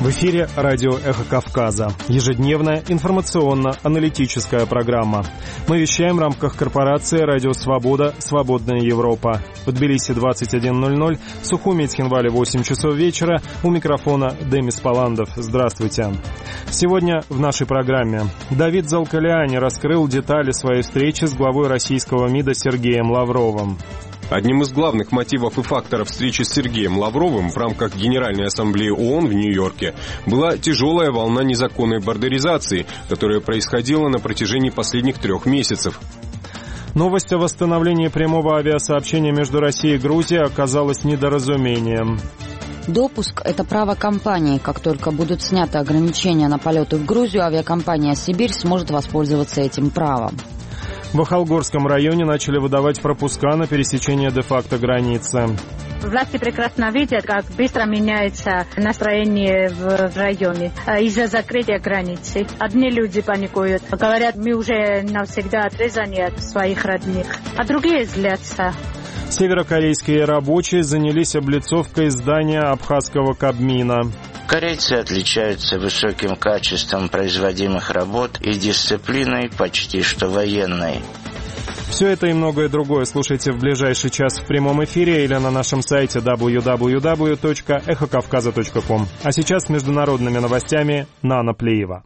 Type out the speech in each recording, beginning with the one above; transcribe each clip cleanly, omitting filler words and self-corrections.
В эфире радио «Эхо Кавказа». Ежедневная информационно-аналитическая программа. Мы вещаем в рамках корпорации «Радио Свобода. Свободная Европа». В Тбилиси 21:00, в Сухуми и Цхинвале 8 часов вечера. У микрофона Демис Паландов. Здравствуйте. Сегодня в нашей программе Давид Залкалиани раскрыл детали своей встречи с главой российского МИДа Сергеем Лавровым. Одним из главных мотивов и факторов встречи с Сергеем Лавровым в рамках Генеральной Ассамблеи ООН в Нью-Йорке была тяжелая волна незаконной бордеризации, которая происходила на протяжении последних 3 месяцев. Новость о восстановлении прямого авиасообщения между Россией и Грузией оказалась недоразумением. Допуск – это право компании. Как только будут сняты ограничения на полеты в Грузию, авиакомпания «Сибирь» сможет воспользоваться этим правом. В Ахалгорском районе начали выдавать пропуска на пересечение де-факто границы. Власти прекрасно видят, как быстро меняется настроение в районе из-за закрытия границы. Одни люди паникуют, говорят, мы уже навсегда отрезаны от своих родных, а другие злятся. Северокорейские рабочие занялись облицовкой здания абхазского Кабмина. Корейцы отличаются высоким качеством производимых работ и дисциплиной почти что военной. Все это и многое другое слушайте в ближайший час в прямом эфире или на нашем сайте www.эхокавказа.ком. А сейчас с международными новостями Нана Плеева.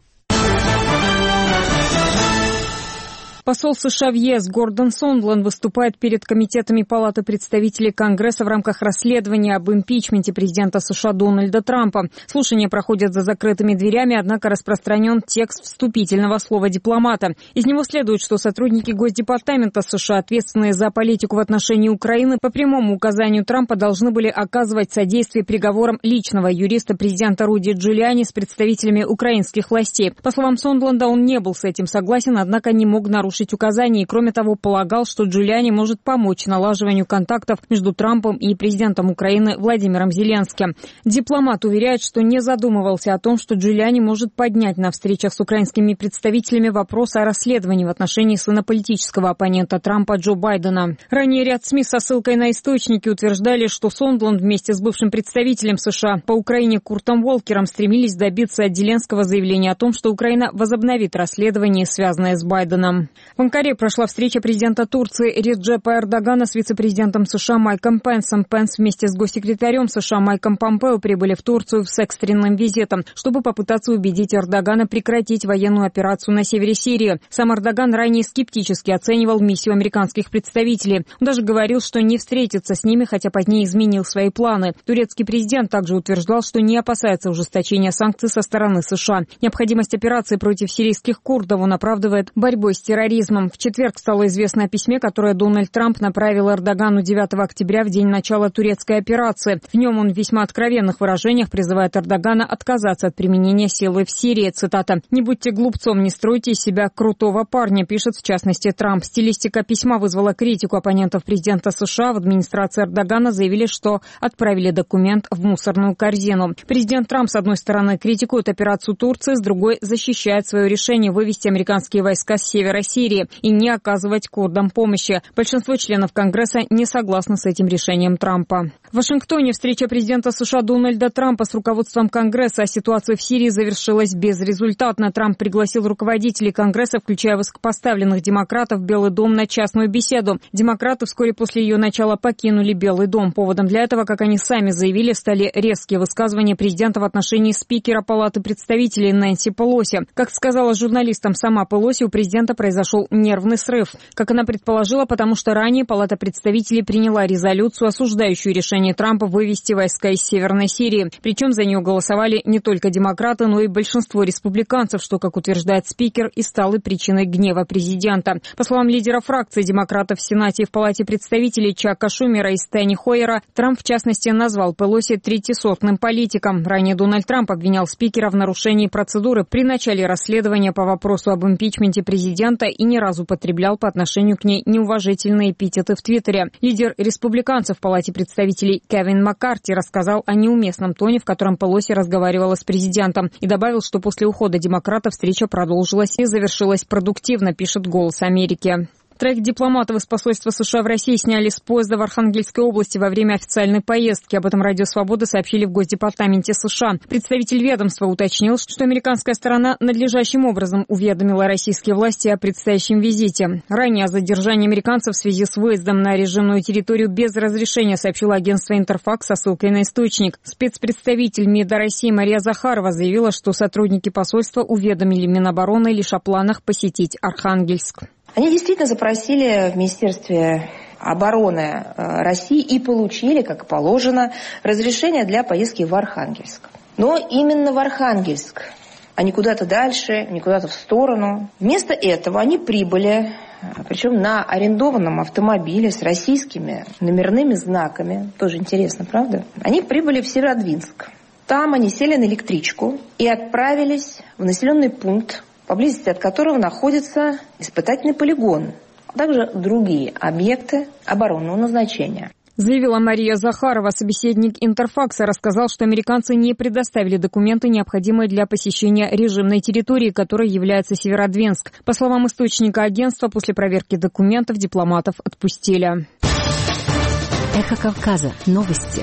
Посол США в ЕС Гордон Сондланд выступает перед комитетами Палаты представителей Конгресса в рамках расследования об импичменте президента США Дональда Трампа. Слушания проходят за закрытыми дверями, однако распространен текст вступительного слова дипломата. Из него следует, что сотрудники Госдепартамента США, ответственные за политику в отношении Украины, по прямому указанию Трампа должны были оказывать содействие переговорам личного юриста президента Руди Джулиани с представителями украинских властей. По словам Сондланда, он не был с этим согласен, однако не мог нарушить указания и, кроме того, полагал, что Джулиани может помочь налаживанию контактов между Трампом и президентом Украины Владимиром Зеленским. Дипломат уверяет, что не задумывался о том, что Джулиани может поднять на встречах с украинскими представителями вопрос о расследовании в отношении сына политического оппонента Трампа Джо Байдена. Ранее ряд СМИ со ссылкой на источники утверждали, что Сондланд вместе с бывшим представителем США по Украине Куртом Волкером стремились добиться от Зеленского заявления о том, что Украина возобновит расследование, связанное с Байденом. В Анкаре прошла встреча президента Турции Реджепа Эрдогана с вице-президентом США Майком Пенсом. Пенс вместе с госсекретарем США Майком Помпео прибыли в Турцию с экстренным визитом, чтобы попытаться убедить Эрдогана прекратить военную операцию на севере Сирии. Сам Эрдоган ранее скептически оценивал миссию американских представителей. Он даже говорил, что не встретится с ними, хотя позднее изменил свои планы. Турецкий президент также утверждал, что не опасается ужесточения санкций со стороны США. Необходимость операции против сирийских курдов он оправдывает борьбой с терроризмом. В четверг стало известно о письме, которое Дональд Трамп направил Эрдогану 9 октября в день начала турецкой операции. В нем он в весьма откровенных выражениях призывает Эрдогана отказаться от применения силы в Сирии. Цитата: «Не будьте глупцом, не стройте из себя крутого парня», пишет в частности Трамп. Стилистика письма вызвала критику оппонентов президента США. В администрации Эрдогана заявили, что отправили документ в мусорную корзину. Президент Трамп, с одной стороны, критикует операцию Турции, с другой защищает свое решение вывести американские войска с севера Сирии и не оказывать курдам помощи. Большинство членов Конгресса не согласны с этим решением Трампа. В Вашингтоне встреча президента США Дональда Трампа с руководством Конгресса о ситуации в Сирии завершилась безрезультатно. Трамп пригласил руководителей Конгресса, включая высокопоставленных демократов, в Белый дом на частную беседу. Демократы вскоре после ее начала покинули Белый дом. Поводом для этого, как они сами заявили, стали резкие высказывания президента в отношении спикера Палаты представителей Нэнси Пелоси. Как сказала журналистам сама Пелоси, у президента произошел нервный срыв. Как она предположила, потому что ранее Палата представителей приняла резолюцию, осуждающую решение Трампа вывести войска из Северной Сирии. Причем за нее голосовали не только демократы, но и большинство республиканцев, что, как утверждает спикер, и стало причиной гнева президента. По словам лидера фракции демократов в Сенате и в Палате представителей Чака Шумера и Стени Хойера, Трамп, в частности, назвал Пелоси третьесортным политиком. Ранее Дональд Трамп обвинял спикера в нарушении процедуры при начале расследования по вопросу об импичменте президента и не раз употреблял по отношению к ней неуважительные эпитеты в Твиттере. Лидер республиканцев в Палате представителей Кевин Маккарти рассказал о неуместном тоне, в котором Пелоси разговаривала с президентом, и добавил, что после ухода демократов встреча продолжилась и завершилась продуктивно, пишет «Голос Америки». Троих дипломатов из посольства США в России сняли с поезда в Архангельской области во время официальной поездки. Об этом Радио Свобода сообщили в Госдепартаменте США. Представитель ведомства уточнил, что американская сторона надлежащим образом уведомила российские власти о предстоящем визите. Ранее о задержании американцев в связи с выездом на режимную территорию без разрешения сообщило агентство «Интерфакс» со ссылкой на источник. Спецпредставитель МИДа России Мария Захарова заявила, что сотрудники посольства уведомили Минобороны лишь о планах посетить Архангельск. Они действительно запросили в Министерстве обороны России и получили, как положено, разрешение для поездки в Архангельск. Но именно в Архангельск, а не куда-то дальше, не куда-то в сторону. Вместо этого они прибыли, причем на арендованном автомобиле с российскими номерными знаками. Тоже интересно, правда? Они прибыли в Северодвинск. Там они сели на электричку и отправились в населенный пункт, поблизости от которого находится испытательный полигон, а также другие объекты оборонного назначения. Заявила Мария Захарова. Собеседник Интерфакса рассказал, что американцы не предоставили документы, необходимые для посещения режимной территории, которой является Северодвинск. По словам источника агентства, после проверки документов дипломатов отпустили. Эхо Кавказа. Новости.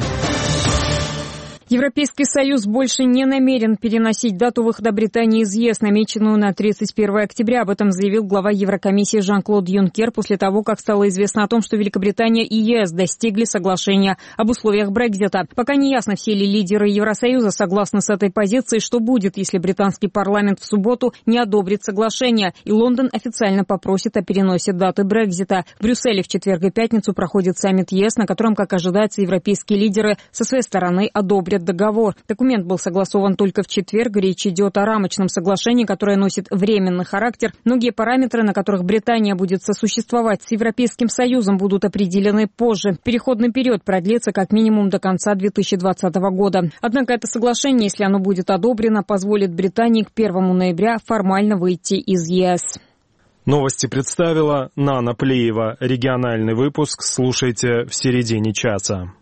Европейский Союз больше не намерен переносить дату выхода Британии из ЕС, намеченную на 31 октября. Об этом заявил глава Еврокомиссии Жан-Клод Юнкер после того, как стало известно о том, что Великобритания и ЕС достигли соглашения об условиях Брексита. Пока не ясно, все ли лидеры Евросоюза согласны с этой позицией, что будет, если британский парламент в субботу не одобрит соглашение, и Лондон официально попросит о переносе даты Брексита. В Брюсселе в четверг и пятницу проходит саммит ЕС, на котором, как ожидается, европейские лидеры со своей стороны одобрят договор. Документ был согласован только в четверг. Речь идет о рамочном соглашении, которое носит временный характер. Многие параметры, на которых Британия будет сосуществовать с Европейским Союзом, будут определены позже. Переходный период продлится как минимум до конца 2020 года. Однако это соглашение, если оно будет одобрено, позволит Британии к 1 ноября формально выйти из ЕС. Новости представила Нана Плеева. Региональный выпуск слушайте в середине часа.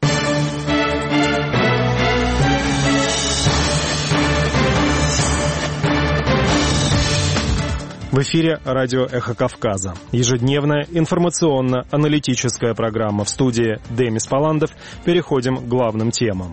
В эфире радио «Эхо Кавказа». Ежедневная информационно-аналитическая программа. В студии Демис Паландов. Переходим к главным темам.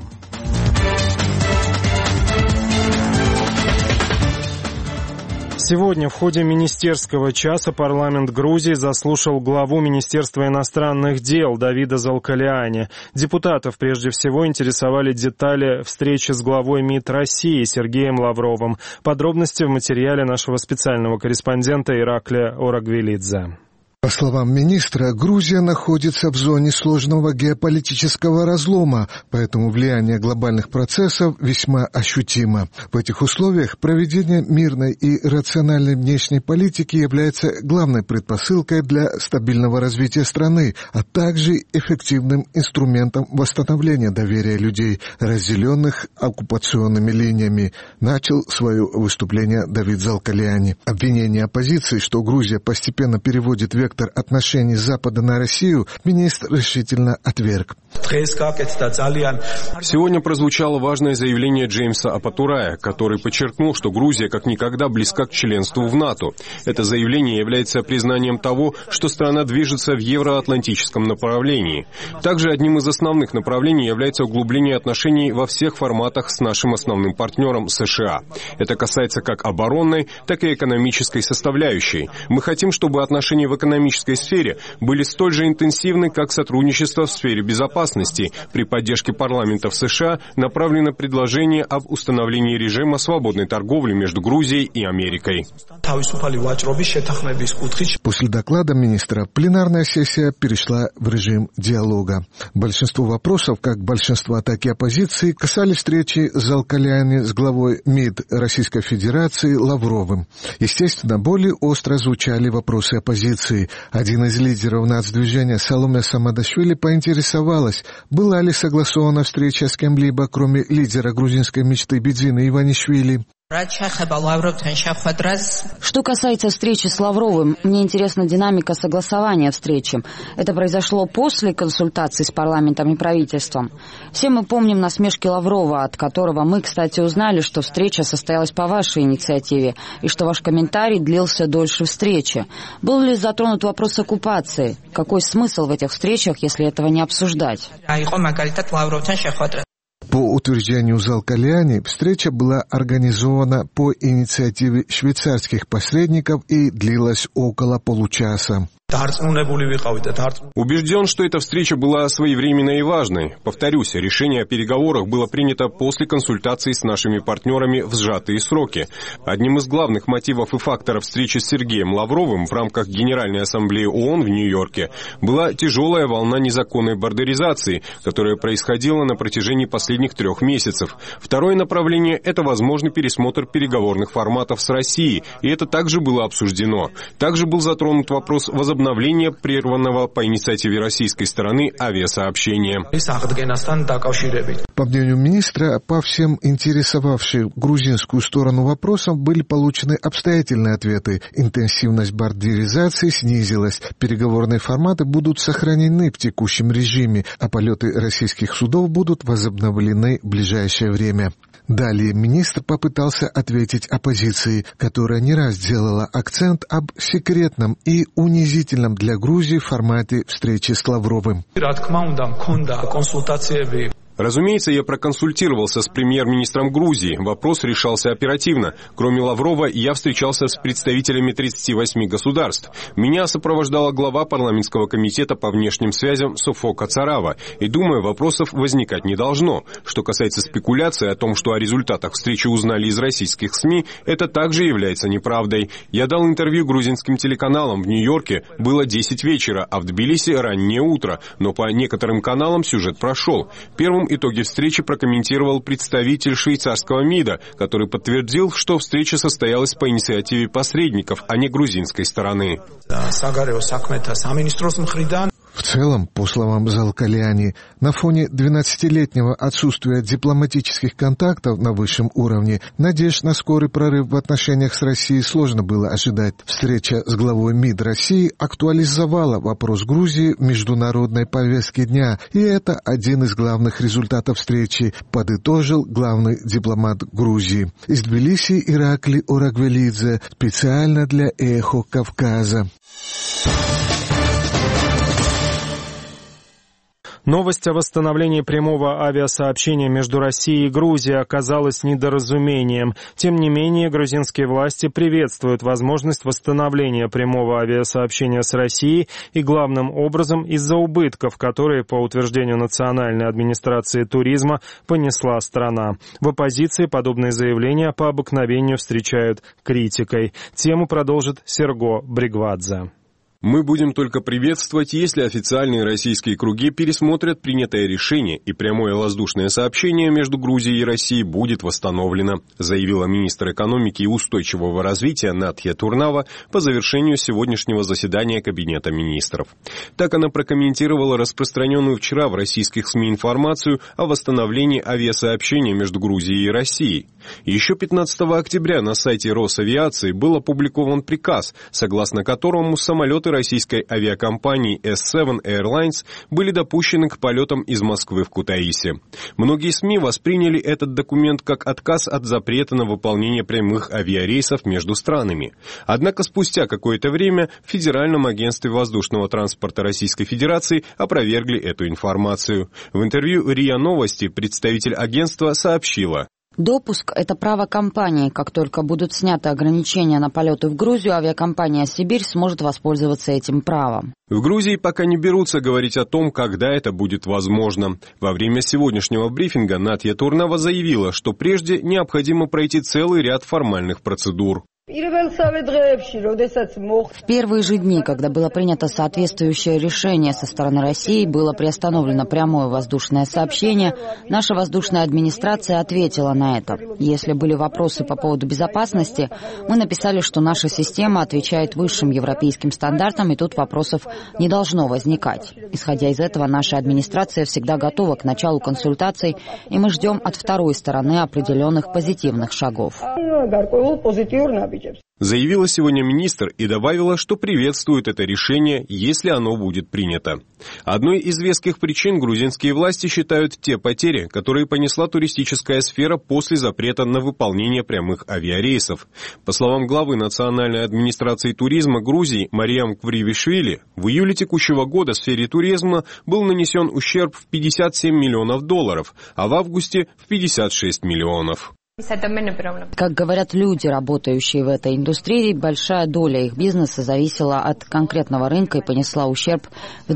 Сегодня в ходе министерского часа парламент Грузии заслушал главу Министерства иностранных дел Давида Залкалиани. Депутатов прежде всего интересовали детали встречи с главой МИД России Сергеем Лавровым. Подробности в материале нашего специального корреспондента Ираклия Орагвелидзе. По словам министра, Грузия находится в зоне сложного геополитического разлома, поэтому влияние глобальных процессов весьма ощутимо. В этих условиях проведение мирной и рациональной внешней политики является главной предпосылкой для стабильного развития страны, а также эффективным инструментом восстановления доверия людей, разделенных оккупационными линиями, начал свое выступление Давид Залкалиани. Обвинение оппозиции, что Грузия постепенно переводит вектор отношений Запада на Россию, министр решительно отверг. Сегодня прозвучало важное заявление Джеймса Апатурая, который подчеркнул, что Грузия как никогда близка к членству в НАТО. Это заявление является признанием того, что страна движется в евроатлантическом направлении. Также одним из основных направлений является углубление отношений во всех форматах с нашим основным партнером США. Это касается как оборонной, так и экономической составляющей. Мы хотим, чтобы отношения в экономической сфере были столь же интенсивны, как сотрудничество в сфере безопасности. При поддержке парламентов США направлено предложение об установлении режима свободной торговли между Грузией и Америкой. После доклада министра пленарная сессия перешла в режим диалога. Большинство вопросов, как большинства, так и оппозиции, касались встречи Залкалиани с главой МИД Российской Федерации Лавровым. Естественно, более остро звучали вопросы оппозиции. Один из лидеров нацдвижения Саломе Самадашвили поинтересовалась, была ли согласована встреча с кем-либо, кроме лидера грузинской мечты Бидзины Иванишвили. Что касается встречи с Лавровым, мне интересна динамика согласования встречи. Это произошло после консультаций с парламентом и правительством. Все мы помним насмешки Лаврова, от которого мы, кстати, узнали, что встреча состоялась по вашей инициативе и что ваш комментарий длился дольше встречи. Был ли затронут вопрос оккупации? Какой смысл в этих встречах, если этого не обсуждать? По утверждению Залкаляни, встреча была организована по инициативе швейцарских посредников и длилась около получаса. Убежден, что эта встреча была своевременной и важной. Повторюсь, решение о переговорах было принято после консультаций с нашими партнерами в сжатые сроки. Одним из главных мотивов и факторов встречи с Сергеем Лавровым в рамках Генеральной Ассамблеи ООН в Нью-Йорке была тяжелая волна незаконной бордеризации, которая происходила на протяжении последних 3 месяцев. Второе направление – это возможный пересмотр переговорных форматов с Россией, и это также было обсуждено. Также был затронут вопрос возобновления прерванного по инициативе российской стороны авиасообщения. По мнению министра, по всем интересовавшим грузинскую сторону вопросам были получены обстоятельные ответы. Интенсивность бордеризации снизилась, переговорные форматы будут сохранены в текущем режиме, а полеты российских судов будут возобновлены в ближайшее время. Далее министр попытался ответить оппозиции, которая не раз делала акцент об секретном и унизительном для Грузии формате встречи с Лавровым. Разумеется, я проконсультировался с премьер-министром Грузии. Вопрос решался оперативно. Кроме Лаврова, я встречался с представителями 38 государств. Меня сопровождала глава парламентского комитета по внешним связям Софо Кацарава. И, думаю, вопросов возникать не должно. Что касается спекуляции о том, что о результатах встречи узнали из российских СМИ, это также является неправдой. Я дал интервью грузинским телеканалам в Нью-Йорке. Было 10 вечера, а в Тбилиси раннее утро. Но по некоторым каналам сюжет прошел. Первым итоги встречи прокомментировал представитель швейцарского МИДа, который подтвердил, что встреча состоялась по инициативе посредников, а не грузинской стороны. В целом, по словам Залкаляни, на фоне 12-летнего отсутствия дипломатических контактов на высшем уровне, надежд на скорый прорыв в отношениях с Россией сложно было ожидать. Встреча с главой МИД России актуализовала вопрос Грузии в международной повестке дня, и это один из главных результатов встречи, подытожил главный дипломат Грузии. Из Тбилиси Иракли Орагвелидзе, специально для «Эхо Кавказа». Новость о восстановлении прямого авиасообщения между Россией и Грузией оказалась недоразумением. Тем не менее, грузинские власти приветствуют возможность восстановления прямого авиасообщения с Россией и главным образом из-за убытков, которые, по утверждению Национальной администрации туризма, понесла страна. В оппозиции подобные заявления по обыкновению встречают критикой. Тему продолжит Серго Бригвадзе. Мы будем только приветствовать, если официальные российские круги пересмотрят принятое решение и прямое воздушное сообщение между Грузией и Россией будет восстановлено, заявила министр экономики и устойчивого развития Натья Турнава по завершению сегодняшнего заседания Кабинета министров. Так она прокомментировала распространенную вчера в российских СМИ информацию о восстановлении авиасообщения между Грузией и Россией. Еще 15 октября на сайте Росавиации был опубликован приказ, согласно которому самолеты российской авиакомпании S7 Airlines были допущены к полетам из Москвы в Кутаиси. Многие СМИ восприняли этот документ как отказ от запрета на выполнение прямых авиарейсов между странами. Однако спустя какое-то время в Федеральном агентстве воздушного транспорта Российской Федерации опровергли эту информацию. В интервью РИА Новости представитель агентства сообщила: Допуск – это право компании. Как только будут сняты ограничения на полеты в Грузию, авиакомпания «Сибирь» сможет воспользоваться этим правом. В Грузии пока не берутся говорить о том, когда это будет возможно. Во время сегодняшнего брифинга Натья Турнава заявила, что прежде необходимо пройти целый ряд формальных процедур. В первые же дни, когда было принято соответствующее решение со стороны России, было приостановлено прямое воздушное сообщение, наша воздушная администрация ответила на это. Если были вопросы по поводу безопасности, мы написали, что наша система отвечает высшим европейским стандартам, и тут вопросов не должно возникать. Исходя из этого, наша администрация всегда готова к началу консультаций, и мы ждем от второй стороны определенных позитивных шагов. Заявила сегодня министр и добавила, что приветствует это решение, если оно будет принято. Одной из веских причин грузинские власти считают те потери, которые понесла туристическая сфера после запрета на выполнение прямых авиарейсов. По словам главы Национальной администрации туризма Грузии Мариам Квривишвили, в июле текущего года в сфере туризма был нанесен ущерб в $57 миллионов, а в августе в 56 миллионов. Как говорят люди, работающие в этой индустрии, большая доля их бизнеса зависела от конкретного рынка и понесла ущерб в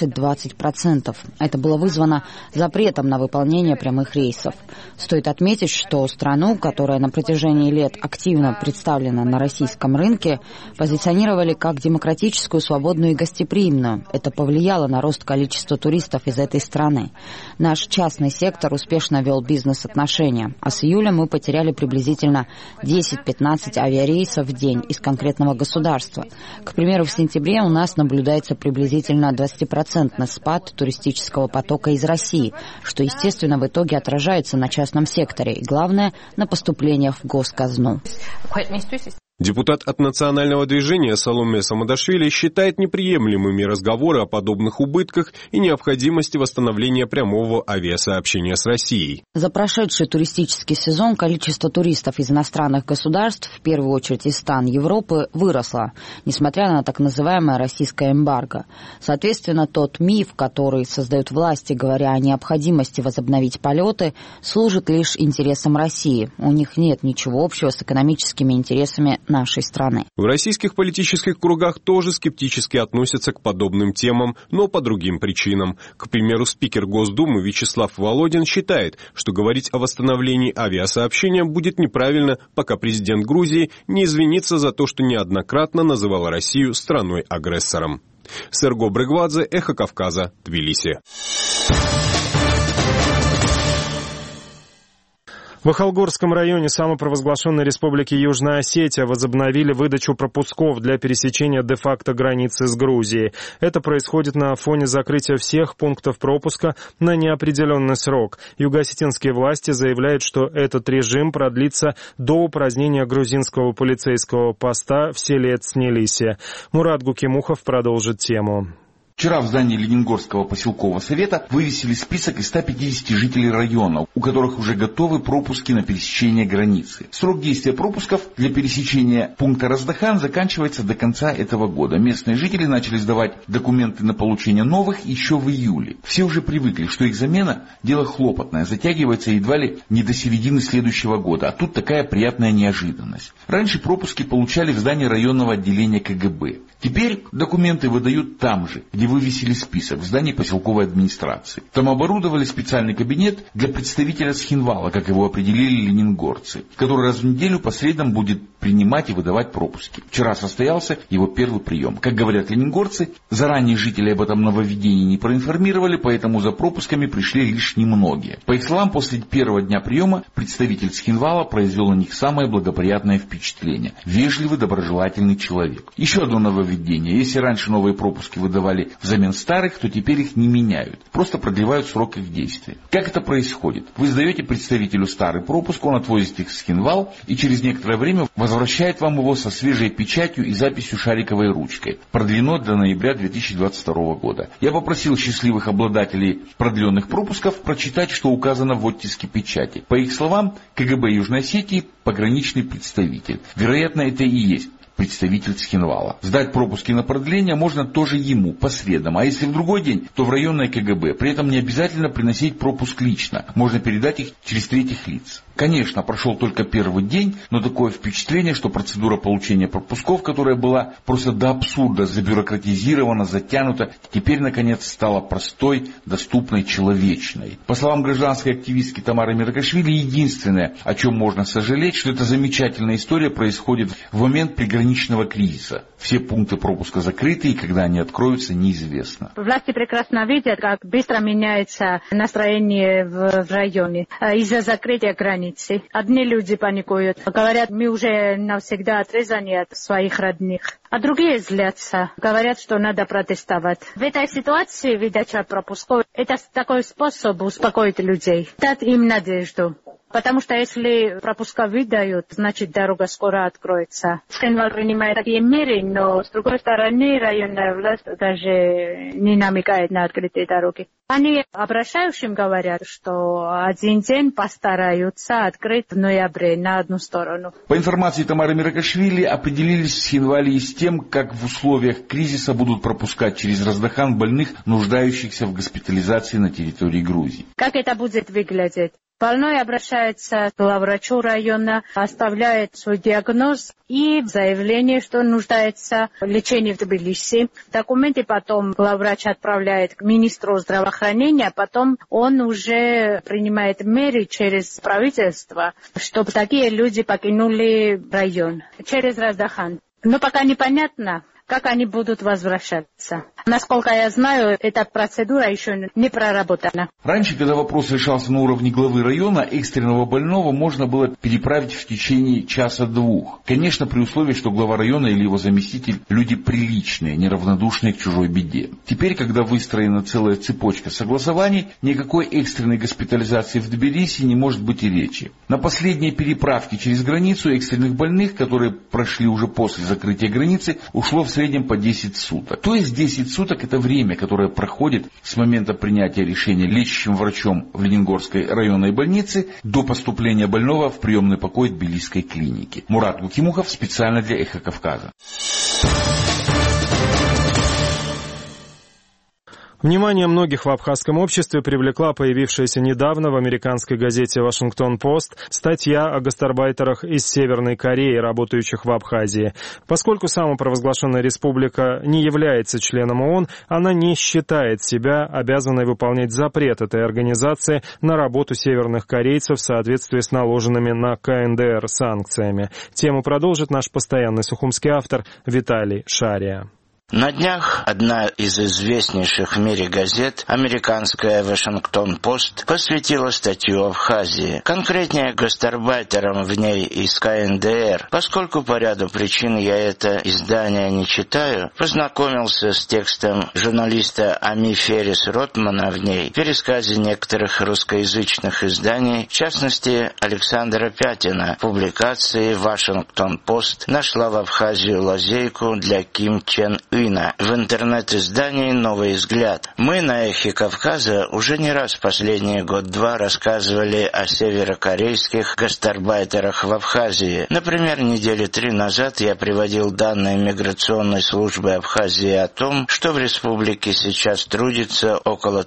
12-20%. Это было вызвано запретом на выполнение прямых рейсов. Стоит отметить, что страну, которая на протяжении лет активно представлена на российском рынке, позиционировали как демократическую, свободную и гостеприимную. Это повлияло на рост количества туристов из этой страны. Наш частный сектор успешно вел бизнес-отношения, а с июля мы потеряли приблизительно 10-15 авиарейсов в день из конкретного государства. К примеру, в сентябре у нас наблюдается приблизительно 20% спад туристического потока из России, что, естественно, в итоге отражается на частном секторе и, главное, на поступлениях в госказну. Депутат от национального движения Саломе Самадашвили считает неприемлемыми разговоры о подобных убытках и необходимости восстановления прямого авиасообщения с Россией. За прошедший туристический сезон количество туристов из иностранных государств, в первую очередь из стран Европы, выросло, несмотря на так называемое российское эмбарго. Соответственно, тот миф, который создают власти, говоря о необходимости возобновить полеты, служит лишь интересам России. У них нет ничего общего с экономическими интересами нашей страны. В российских политических кругах тоже скептически относятся к подобным темам, но по другим причинам. К примеру, спикер Госдумы Вячеслав Володин считает, что говорить о восстановлении авиасообщения будет неправильно, пока президент Грузии не извинится за то, что неоднократно называл Россию страной-агрессором. Серго Брыгвадзе, Эхо Кавказа, Тбилиси. В Ахалгорском районе самопровозглашенной Республики Южная Осетия возобновили выдачу пропусков для пересечения де-факто границы с Грузией. Это происходит на фоне закрытия всех пунктов пропуска на неопределенный срок. Юго-осетинские власти заявляют, что этот режим продлится до упразднения грузинского полицейского поста в селе Цнелиси. Мурат Гукимухов продолжит тему. Вчера в здании Ленингорского поселкового совета вывесили список из 150 жителей района, у которых уже готовы пропуски на пересечение границы. Срок действия пропусков для пересечения пункта Раздахан заканчивается до конца этого года. Местные жители начали сдавать документы на получение новых еще в июле. Все уже привыкли, что их замена – дело хлопотное, затягивается едва ли не до середины следующего года. А тут такая приятная неожиданность. Раньше пропуски получали в здании районного отделения КГБ. Теперь документы выдают там же, где вывесили список, в здании поселковой администрации. Там оборудовали специальный кабинет для представителя Схинвала, как его определили ленингорцы, который раз в неделю по средам будет принимать и выдавать пропуски. Вчера состоялся его первый прием. Как говорят ленингорцы, заранее жители об этом нововведении не проинформировали, поэтому за пропусками пришли лишь немногие. По их словам, после первого дня приема представитель Схинвала произвел на них самое благоприятное впечатление. Вежливый, доброжелательный человек. Еще одно нововведение. Если раньше новые пропуски выдавали взамен старых, то теперь их не меняют. Просто продлевают срок их действия. Как это происходит? Вы сдаете представителю старый пропуск, он отвозит их в Схинвал и через некоторое время возвращает вам его со свежей печатью и записью шариковой ручкой. Продлено до ноября 2022 года. Я попросил счастливых обладателей продленных пропусков прочитать, что указано в оттиске печати. По их словам, КГБ Южной Осетии пограничный представитель. Вероятно, это и есть представитель Схинвала. Сдать пропуски на продление можно тоже ему, по средам. А если в другой день, то в районное КГБ. При этом не обязательно приносить пропуск лично. Можно передать их через третьих лиц. Конечно, прошел только первый день, но такое впечатление, что процедура получения пропусков, которая была просто до абсурда забюрократизирована, затянута, теперь, наконец, стала простой, доступной, человечной. По словам гражданской активистки Тамары Миракашвили, единственное, о чем можно сожалеть, что эта замечательная история происходит в момент приграничного кризиса. Все пункты пропуска закрыты, и когда они откроются, неизвестно. Власти прекрасно видят, как быстро меняется настроение в районе из-за закрытия границы. Одни люди паникуют, говорят, мы уже навсегда отрезаны от своих родных. А другие злятся, говорят, что надо протестовать. В этой ситуации выдача пропусков – это такой способ успокоить людей, дать им надежду. Потому что если пропуска выдают, значит дорога скоро откроется. Скенвал принимает такие меры, но с другой стороны районная власть даже не намекает на открытые дороги. Они обращающим говорят, что один день постараются открыть в ноябре на одну сторону. По информации Тамары Миракашвили, определились в Схинвале с тем, как в условиях кризиса будут пропускать через Раздахан больных, нуждающихся в госпитализации на территории Грузии. Как это будет выглядеть? Больной обращается к главврачу района, оставляет свой диагноз и заявление, что нуждается в лечении в Тбилиси. Документы потом главврач отправляет к министру здравоохранения, потом он уже принимает меры через правительство, чтобы такие люди покинули район через Раздахан. Но пока непонятно, как они будут возвращаться. Насколько я знаю, эта процедура еще не проработана. Раньше, когда вопрос решался на уровне главы района, экстренного больного можно было переправить в течение часа-двух. Конечно, при условии, что глава района или его заместитель – люди приличные, неравнодушные к чужой беде. Теперь, когда выстроена целая цепочка согласований, никакой экстренной госпитализации в Тбилиси не может быть и речи. На последние переправки через границу экстренных больных, которые прошли уже после закрытия границы, ушло в среднем по 10 суток. То есть 10 суток – это время, которое проходит с момента принятия решения лечащим врачом в Ленингорской районной больнице до поступления больного в приемный покой Тбилисской клиники. Мурат Гукимухов специально для «Эхо Кавказа». Внимание многих в абхазском обществе привлекла появившаяся недавно в американской газете «Вашингтон-Пост» статья о гастарбайтерах из Северной Кореи, работающих в Абхазии. Поскольку самопровозглашенная республика не является членом ООН, она не считает себя обязанной выполнять запрет этой организации на работу северных корейцев в соответствии с наложенными на КНДР санкциями. Тему продолжит наш постоянный сухумский автор Виталий Шария. На днях одна из известнейших в мире газет, американская «Вашингтон-Пост», посвятила статью Абхазии, конкретнее гастарбайтерам в ней из КНДР. Поскольку по ряду причин я это издание не читаю, познакомился с текстом журналиста Ами Феррис Ротмана в ней, в пересказе некоторых русскоязычных изданий, в частности Александра Пятина, публикации «Вашингтон-Пост» нашла в Абхазию лазейку для Ким Чен Ына. В интернет-издании «Новый взгляд». Мы на «Эхе Кавказа» уже не раз в последние год-два рассказывали о северокорейских гастарбайтерах в Абхазии. Например, недели 3 назад я приводил данные миграционной службы Абхазии о том, что в республике сейчас трудится около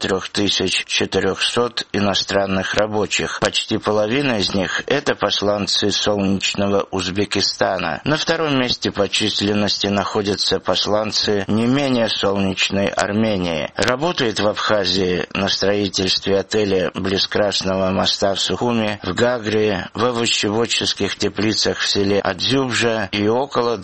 3400 иностранных рабочих. Почти половина из них – это посланцы солнечного Узбекистана. На втором месте по численности находятся посланцы не менее солнечной Армении. Работает в Абхазии на строительстве отеля близ Красного моста в Сухуме, в Гагре, в овощеводческих теплицах в селе Адзюбжа и около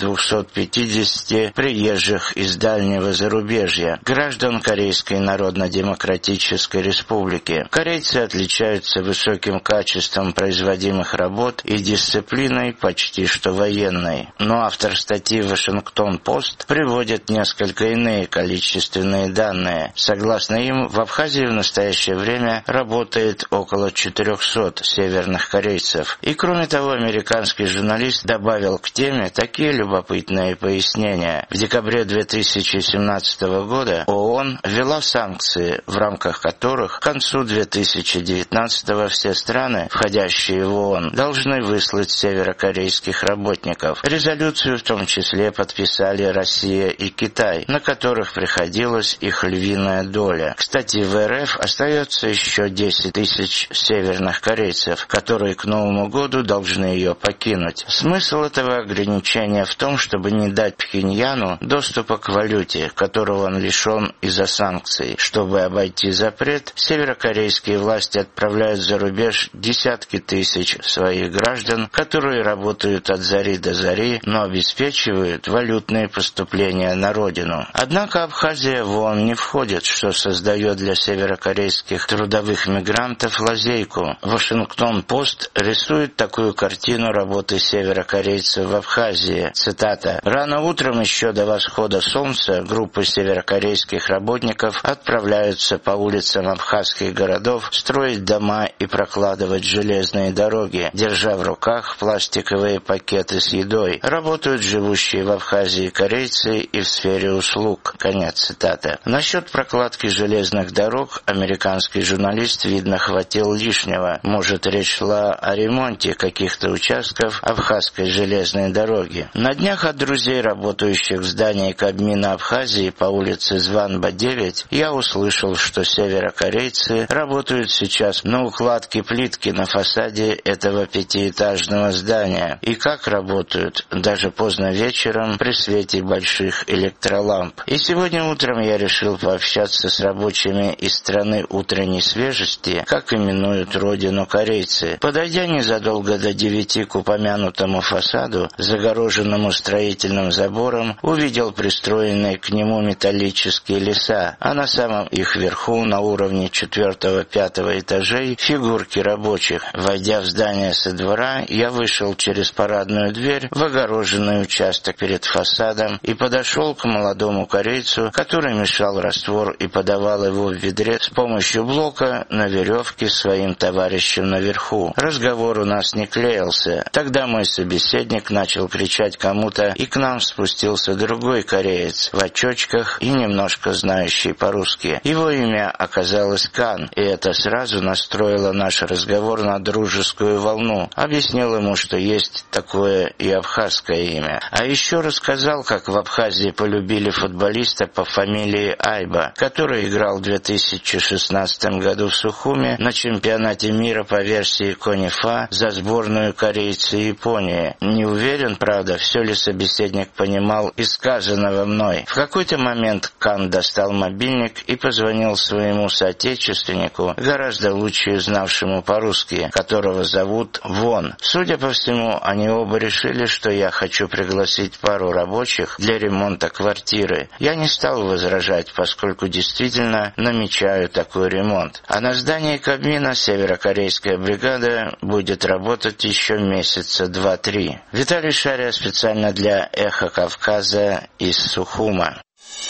250 приезжих из дальнего зарубежья, граждан Корейской Народно-Демократической Республики. Корейцы отличаются высоким качеством производимых работ и дисциплиной почти что военной. Но автор статьи «Вашингтон-Пост» приводит несколько иные количественные данные. Согласно им, в Абхазии в настоящее время работает около 400 северных корейцев. И кроме того, американский журналист добавил к теме такие любопытные пояснения. В декабре 2017 года ООН ввела санкции, в рамках которых к концу 2019 все страны, входящие в ООН, должны выслать северокорейских работников. Резолюцию в том числе подписали Россия и Китай, на которых приходилась их львиная доля. Кстати, в РФ остается еще 10 тысяч северных корейцев, которые к Новому году должны ее покинуть. Смысл этого ограничения в том, чтобы не дать Пхеньяну доступа к валюте, которого он лишен из-за санкций. Чтобы обойти запрет, северокорейские власти отправляют за рубеж десятки тысяч своих граждан, которые работают от зари до зари, но обеспечивают валютные поступления на родину. Однако Абхазия в ООН не входит, что создает для северокорейских трудовых мигрантов лазейку. Вашингтон-Пост рисует такую картину работы северокорейцев в Абхазии. Цитата. «Рано утром, еще до восхода солнца, группы северокорейских работников отправляются по улицам абхазских городов строить дома и прокладывать железные дороги, держа в руках пластиковые пакеты с едой. Работают живущие в Абхазии корейцы и в сфере услуг». Конец цитаты. Насчет прокладки железных дорог американский журналист, видно, хватил лишнего. Может, речь шла о ремонте каких-то участков абхазской железной дороги. На днях от друзей, работающих в здании Кабмина Абхазии по улице Званба 9, я услышал, что северокорейцы работают сейчас на укладке плитки на фасаде этого пятиэтажного здания. И как работают, даже поздно вечером при свете больших электроламп. И сегодня утром я решил пообщаться с рабочими из страны утренней свежести, как именуют родину корейцы. Подойдя незадолго до 9 к упомянутому фасаду, загороженному строительным забором, увидел пристроенные к нему металлические леса, а на самом их верху, на уровне 4-5 этажей, фигурки рабочих. Войдя в здание со двора, я вышел через парадную дверь в огороженный участок перед фасадом и подошел к молодому корейцу, который мешал раствор и подавал его в ведре с помощью блока на веревке своим товарищам наверху. Разговор у нас не клеился. Тогда мой собеседник начал кричать кому-то, и к нам спустился другой кореец в очочках и немножко знающий по-русски. Его имя оказалось Кан, и это сразу настроило наш разговор на дружескую волну. Объяснил ему, что есть такое и абхазское имя. А еще рассказал, как в Абхазии полюбили футболиста по фамилии Айба, который играл в 2016 году в Сухуме на чемпионате мира по версии Конифа за сборную корейца и Японии. Не уверен, правда, все ли собеседник понимал из сказанного мной. В какой-то момент Кан достал мобильник и позвонил своему соотечественнику, гораздо лучше знавшему по-русски, которого зовут Вон. Судя по всему, они оба решили, что я хочу пригласить пару рабочих для ремонта квартиры. Я не стал возражать, поскольку действительно намечаю такой ремонт. А на здании Кабмина северокорейская бригада будет работать еще месяца 2-3. Виталий Шария специально для «Эхо Кавказа» из Сухума.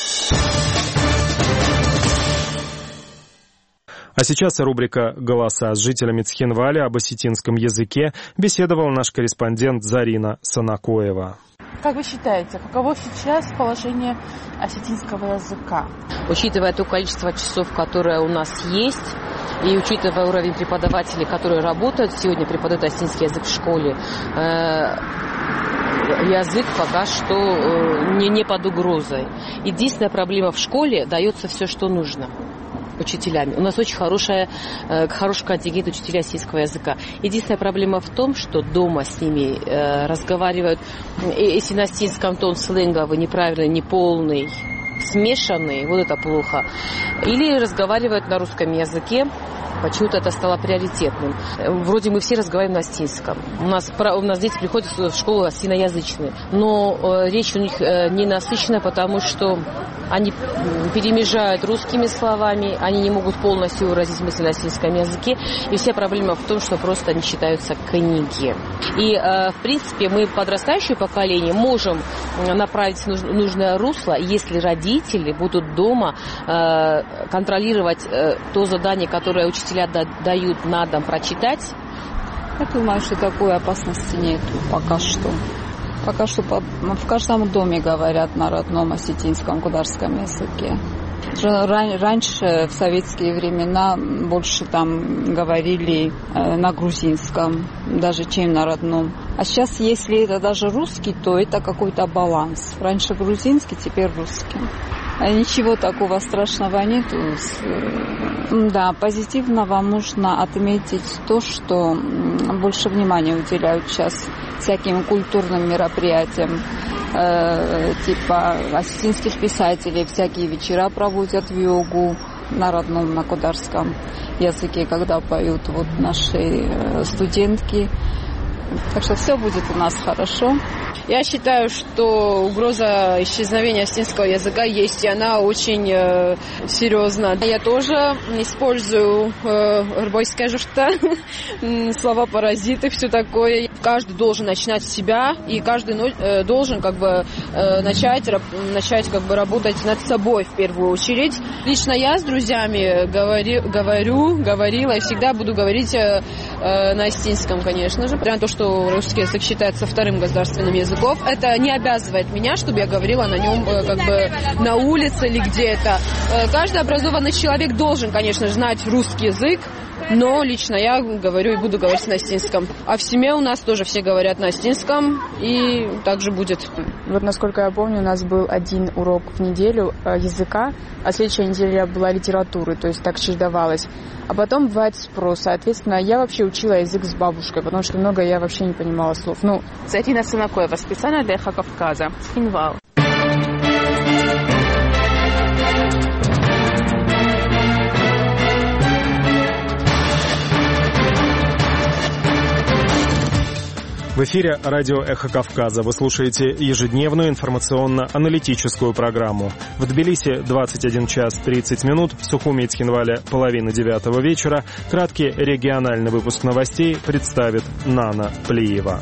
А сейчас рубрика «Голоса». С жителями Цхинвали об осетинском языке беседовал наш корреспондент Зарина Санакоева. Как вы считаете, каково сейчас положение осетинского языка? Учитывая то количество часов, которое у нас есть, и учитывая уровень преподавателей, которые работают, сегодня преподают осетинский язык в школе, язык пока что не под угрозой. Единственная проблема в школе — дается все, что нужно учителями. У нас очень хороший контингент учителей осетинского языка. Единственная проблема в том, что дома с ними разговаривают, если на осетинском тон сленговый, неправильный, неполный, смешанный, вот это плохо. Или разговаривают на русском языке. Почему-то это стало приоритетным. Вроде мы все разговариваем на осетинском. У нас дети приходят в школу осетиноязычные. Но речь у них не насыщена, потому что они перемежают русскими словами, они не могут полностью выразить мысль на осетинском языке. И вся проблема в том, что просто не читаются книги. И, в принципе, мы, подрастающее поколение, можем направить в нужное русло, если родители будут дома контролировать то задание, которое учителя дают на дом прочитать. Я думаю, что такой опасности нет пока что. Пока что в каждом доме говорят на родном осетинском гударском языке. Раньше, в советские времена, больше там говорили на грузинском, даже чем на родном. А сейчас, если это даже русский, то это какой-то баланс. Раньше грузинский, теперь русский. Ничего такого страшного нету. Да, позитивного можно отметить то, что больше внимания уделяют сейчас всяким культурным мероприятиям. Типа осетинских писателей, всякие вечера проводят в Йогу на родном, на кодарском языке, когда поют вот наши студентки. Так что все будет у нас хорошо. Я считаю, что угроза исчезновения осетинского языка есть, и она очень серьезна. Я тоже использую слова паразиты, все такое. Каждый должен начинать с себя, и каждый должен начать работать над собой в первую очередь. Лично я с друзьями говорила и всегда буду говорить на осетинском, конечно же. Прямо то, что русский язык считается вторым государственным языком, это не обязывает меня, чтобы я говорила на нем на улице или где-то. Каждый образованный человек должен, конечно, знать русский язык, но лично я говорю и буду говорить на осетинском. А в семье у нас тоже все говорят на осетинском, и так же будет. Вот насколько я помню, у нас был один урок в неделю языка, а следующая неделя была литературы, то есть так чередовалось. А потом бывает спрос. Соответственно, я вообще учила язык с бабушкой, потому что много я вообще не понимала слов. Зарина Сунакоева, специально для Эхо Кавказа. Хинвал. В эфире радио «Эхо Кавказа». Вы слушаете ежедневную информационно-аналитическую программу. В Тбилиси 21 час 30 минут, в Сухуми и Цхинвале 8:30 вечера. Краткий региональный выпуск новостей представит Нана Плиева.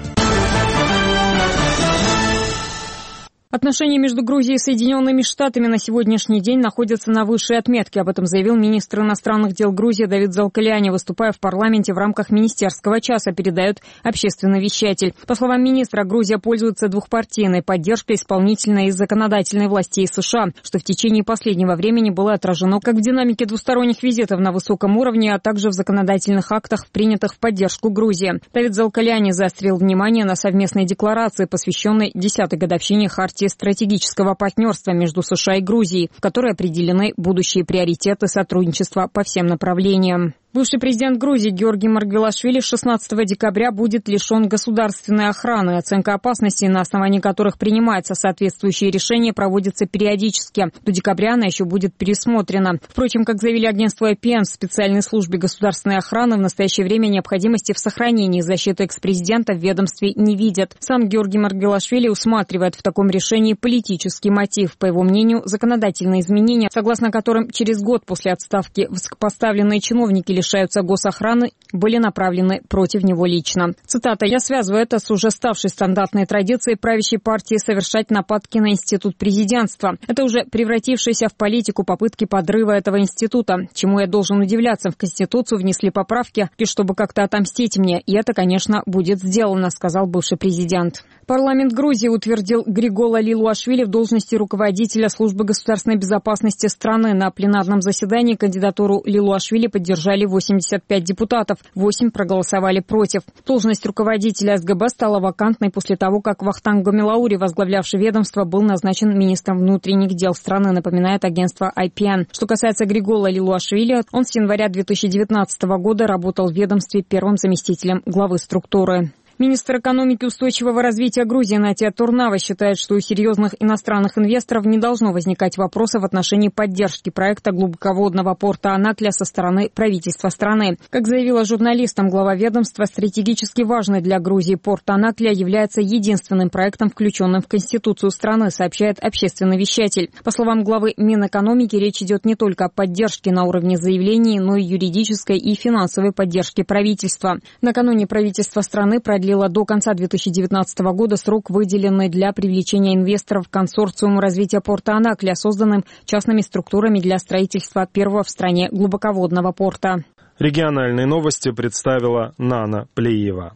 Отношения между Грузией и Соединенными Штатами на сегодняшний день находятся на высшей отметке. Об этом заявил министр иностранных дел Грузии Давид Залкаляни, выступая в парламенте в рамках министерского часа, передает общественный вещатель. По словам министра, Грузия пользуется двухпартийной поддержкой исполнительной и законодательной властей США, что в течение последнего времени было отражено как в динамике двусторонних визитов на высоком уровне, а также в законодательных актах, принятых в поддержку Грузии. Давид Залкаляни заострил внимание на совместной декларации, посвященной 10-й годовщине Хартии стратегического партнерства между США и Грузией, в которой определены будущие приоритеты сотрудничества по всем направлениям. Бывший президент Грузии Георгий Маргвелашвили 16 декабря будет лишен государственной охраны. Оценка опасностей, на основании которых принимаются соответствующие решения, проводится периодически. До декабря она еще будет пересмотрена. Впрочем, как заявили агентство APN, в специальной службе государственной охраны в настоящее время необходимости в сохранении защиты экс-президента в ведомстве не видят. Сам Георгий Маргвелашвили усматривает в таком решении политический мотив. По его мнению, законодательные изменения, согласно которым через год после отставки высокопоставленные чиновники лишаются госохраны, были направлены против него лично. Цитата: «Я связываю это с уже ставшей стандартной традицией правящей партии совершать нападки на институт президентства. Это уже превратившееся в политику попытки подрыва этого института. Чему я должен удивляться? В Конституцию внесли поправки, чтобы как-то отомстить мне. И это, конечно, будет сделано», — сказал бывший президент. Парламент Грузии утвердил Григола Лилуашвили в должности руководителя службы государственной безопасности страны. На пленарном заседании кандидатуру Лилуашвили поддержали 85 депутатов, 8 проголосовали против. Должность руководителя СГБ стала вакантной после того, как Вахтанг Гамилаури, возглавлявший ведомство, был назначен министром внутренних дел страны, напоминает агентство IPN. Что касается Григола Лилуашвили, он с января 2019 года работал в ведомстве первым заместителем главы структуры. Министр экономики и устойчивого развития Грузии Натия Турнава считает, что у серьезных иностранных инвесторов не должно возникать вопросов в отношении поддержки проекта глубоководного порта Анакля со стороны правительства страны. Как заявила журналистам глава ведомства, стратегически важный для Грузии порт Анакля является единственным проектом, включенным в Конституцию страны, сообщает общественный вещатель. По словам главы Минэкономики, речь идет не только о поддержке на уровне заявлений, но и юридической и финансовой поддержки правительства. Накануне правительство страны продлило до конца 2019 года срок, выделенный для привлечения инвесторов к консорциуму развития порта Анакля, созданным частными структурами для строительства первого в стране глубоководного порта. Региональные новости представила Нана Плиева.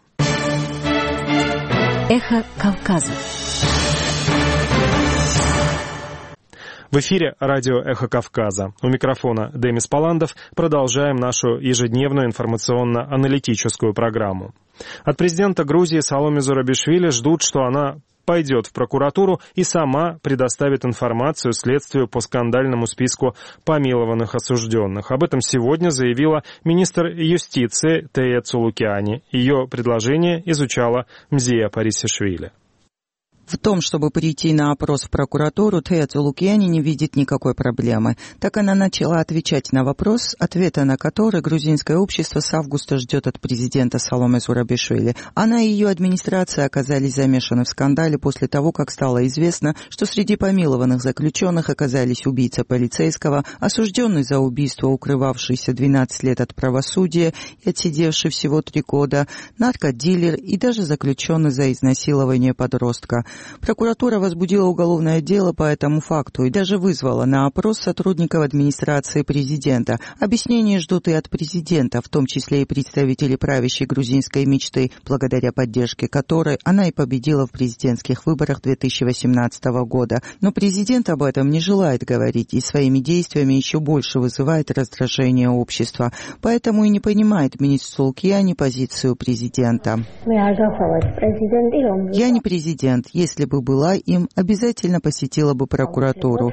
Эхо Кавказа. В эфире радио «Эхо Кавказа». У микрофона Демис Паландов. Продолжаем нашу ежедневную информационно-аналитическую программу. От президента Грузии Саломе Зурабишвили ждут, что она пойдет в прокуратуру и сама предоставит информацию следствию по скандальному списку помилованных осужденных. Об этом сегодня заявила министр юстиции Тея Цулукиани. Ее предложение изучала Мзия Парисишвили. В том, чтобы прийти на опрос в прокуратуру, Тея Цулукиани не видит никакой проблемы. Так она начала отвечать на вопрос, ответа на который грузинское общество с августа ждет от президента Саломе Зурабишвили. Она и ее администрация оказались замешаны в скандале после того, как стало известно, что среди помилованных заключенных оказались убийца полицейского, осужденный за убийство, укрывавшийся 12 лет от правосудия и отсидевший всего 3 года, наркодилер и даже заключенный за изнасилование подростка. Прокуратура возбудила уголовное дело по этому факту и даже вызвала на опрос сотрудников администрации президента. Объяснения ждут и от президента, в том числе и представителей правящей грузинской мечты, благодаря поддержке которой она и победила в президентских выборах 2018 года. Но президент об этом не желает говорить и своими действиями еще больше вызывает раздражение общества. Поэтому и не понимает министр Цулукиани позицию президента. Я не президент. Если бы была им, обязательно посетила бы прокуратуру.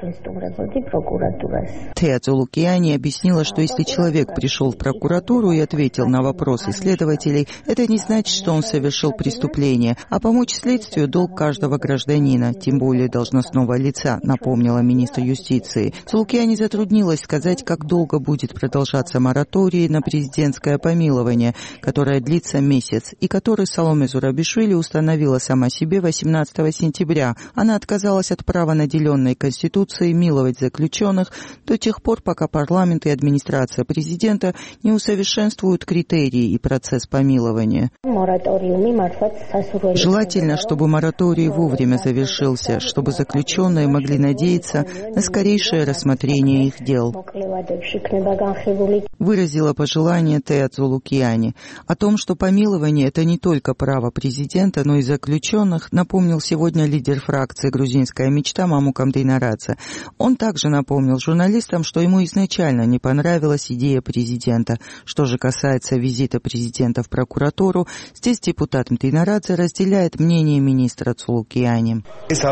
Тея Цулукиани объяснила, что если человек пришел в прокуратуру и ответил на вопросы следователей, это не значит, что он совершил преступление, а помочь следствию – долг каждого гражданина, тем более должностного лица, напомнила министр юстиции. Цулукиани затруднилась сказать, как долго будет продолжаться мораторий на президентское помилование, которое длится месяц, и который Саломе Зурабишвили установила сама себе 18 сентября. Она отказалась от права, наделенной Конституцией, миловать заключенных до тех пор, пока парламент и администрация президента не усовершенствуют критерии и процесс помилования. Желательно, чтобы мораторий вовремя завершился, чтобы заключенные могли надеяться на скорейшее рассмотрение их дел. Выразила пожелание Тея Цулукиани. О том, что помилование – это не только право президента, но и заключенных, напомнил сегодня лидер фракции «Грузинская мечта» Мамукам Дейнарадзе. Он также напомнил журналистам, что ему изначально не понравилась идея президента. Что же касается визита президента в прокуратуру, здесь депутат Дейнарадзе разделяет мнение министра Цулукиани.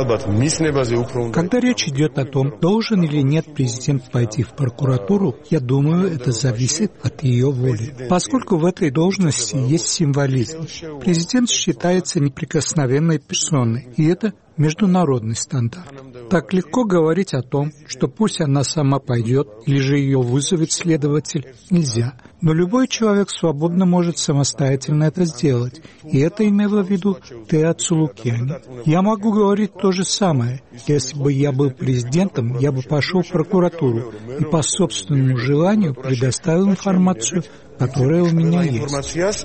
Когда речь идет о том, должен или нет президент пойти в прокуратуру, я думаю, это зависит от ее воли. Поскольку в этой должности есть символизм. Президент считается неприкосновенной персоной, и это международный стандарт. Так легко говорить о том, что пусть она сама пойдет, или же ее вызовет следователь, нельзя. Но любой человек свободно может самостоятельно это сделать, и это имело в виду Тея Цулукиани. Я могу говорить то же самое. Если бы я был президентом, я бы пошел в прокуратуру и по собственному желанию предоставил информацию, которая у меня есть.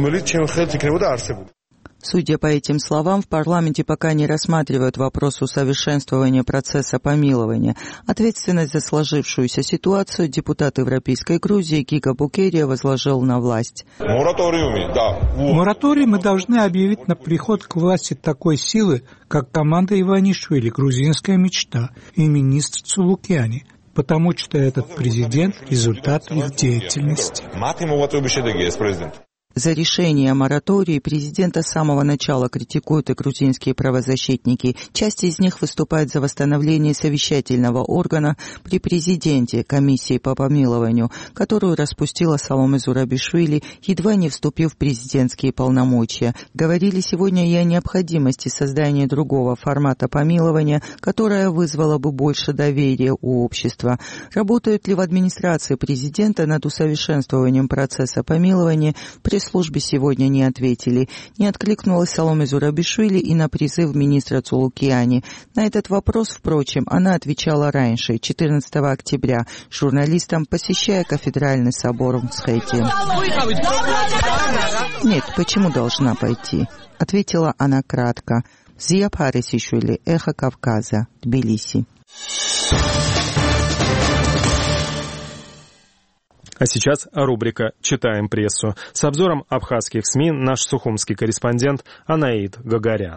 Судя по этим словам, в парламенте пока не рассматривают вопрос усовершенствования процесса помилования. Ответственность за сложившуюся ситуацию депутат Европейской Грузии Гига Букерия возложил на власть. Мораторий мы должны объявить на приход к власти такой силы, как команда Иванишвили, грузинская мечта, и министр Цулукиани, потому что этот президент – результат их деятельности. За решение о моратории президента с самого начала критикуют и грузинские правозащитники. Часть из них выступает за восстановление совещательного органа при президенте комиссии по помилованию, которую распустила Саломе Зурабишвили, едва не вступив в президентские полномочия. Говорили сегодня и о необходимости создания другого формата помилования, которое вызвало бы больше доверия у общества. Работают ли в администрации президента над усовершенствованием процесса помилования, пресс-службе сегодня не ответили. Не откликнулась Саломе Зурабишвили и на призыв министра Цулукиани. На этот вопрос, впрочем, она отвечала раньше, 14 октября, журналистам, посещая кафедральный собор в Мцхете. «Нет, почему должна пойти?» — ответила она кратко. Мзия Парисишвили, Эхо Кавказа, Тбилиси. А сейчас рубрика «Читаем прессу». С обзором абхазских СМИ наш сухумский корреспондент Анаид Гагарян.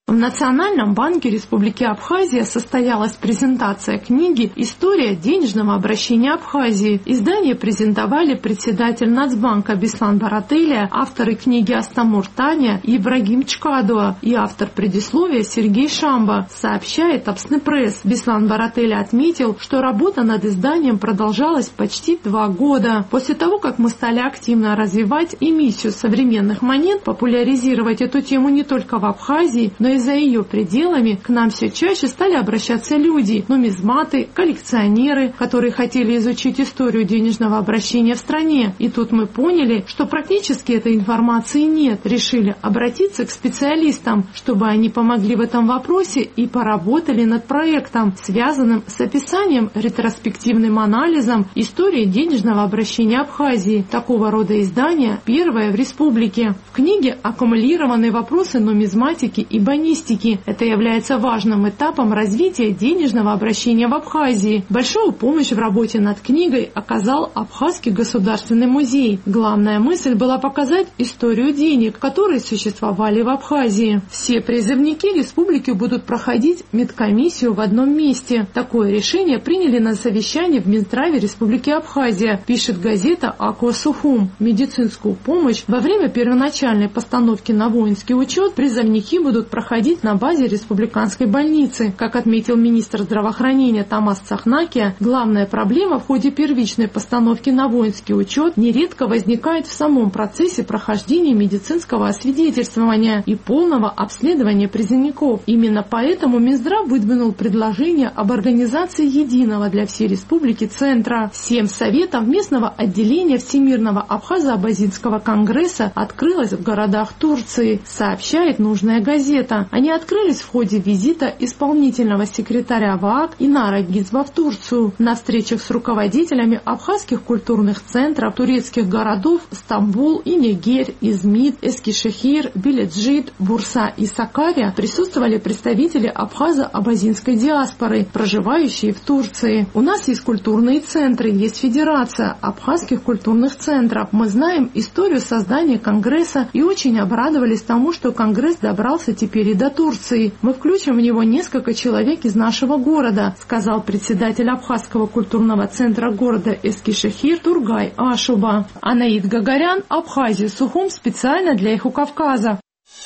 В Национальном банке Республики Абхазия состоялась презентация книги «История денежного обращения Абхазии». Издание презентовали председатель Нацбанка Беслан Барателя, авторы книги Астамур Таня и Ибрагим Чкадуа и автор предисловия Сергей Шамба, сообщает Абсны Пресс. Беслан Барателя отметил, что работа над изданием продолжалась почти 2 года. После того, как мы стали активно развивать эмиссию современных монет, популяризировать эту тему не только в Абхазии, но и за ее пределами, к нам все чаще стали обращаться люди, нумизматы, коллекционеры, которые хотели изучить историю денежного обращения в стране. И тут мы поняли, что практически этой информации нет. Решили обратиться к специалистам, чтобы они помогли в этом вопросе и поработали над проектом, связанным с описанием, ретроспективным анализом истории денежного обращения Абхазии. Такого рода издание первое в республике. В книге аккумулированы вопросы нумизматики и банистики. Это является важным этапом развития денежного обращения в Абхазии. Большую помощь в работе над книгой оказал Абхазский государственный музей. Главная мысль была показать историю денег, которые существовали в Абхазии. Все призывники республики будут проходить медкомиссию в одном месте. Такое решение приняли на совещании в Минздраве Республики Абхазия, пишет газета «Аква Сухум». Медицинскую помощь во время первоначальной постановки на воинский учет призывники будут проходить на базе республиканской больницы. Как отметил министр здравоохранения Тамас Цахнакия, главная проблема в ходе первичной постановки на воинский учет нередко возникает в самом процессе прохождения медицинского освидетельствования и полного обследования призывников. Именно поэтому Минздрав выдвинул предложение об организации единого для всей республики центра. 7 советов местного отделения Всемирного Абхазо-Абазинского конгресса открылось в городах Турции, сообщает нужная газета. Они открылись в ходе визита исполнительного секретаря ВААК Инара Гизба в Турцию. На встречах с руководителями абхазских культурных центров турецких городов Стамбул, Инегерь, Измит, Эскишехир, Биледжит, Бурса и Сакария присутствовали представители абхазо-абазинской диаспоры, проживающие в Турции. У нас есть культурные центры, есть федерация абхазских культурных центров. Мы знаем историю создания конгресса и очень обрадовались тому, что конгресс добрался теперь и до Турции. Мы включим в него несколько человек из нашего города, сказал председатель Абхазского культурного центра города Эскишехир Тургай Ашуба. Анаид Гагарян, Абхазия, Сухум, специально для Эхо Кавказа.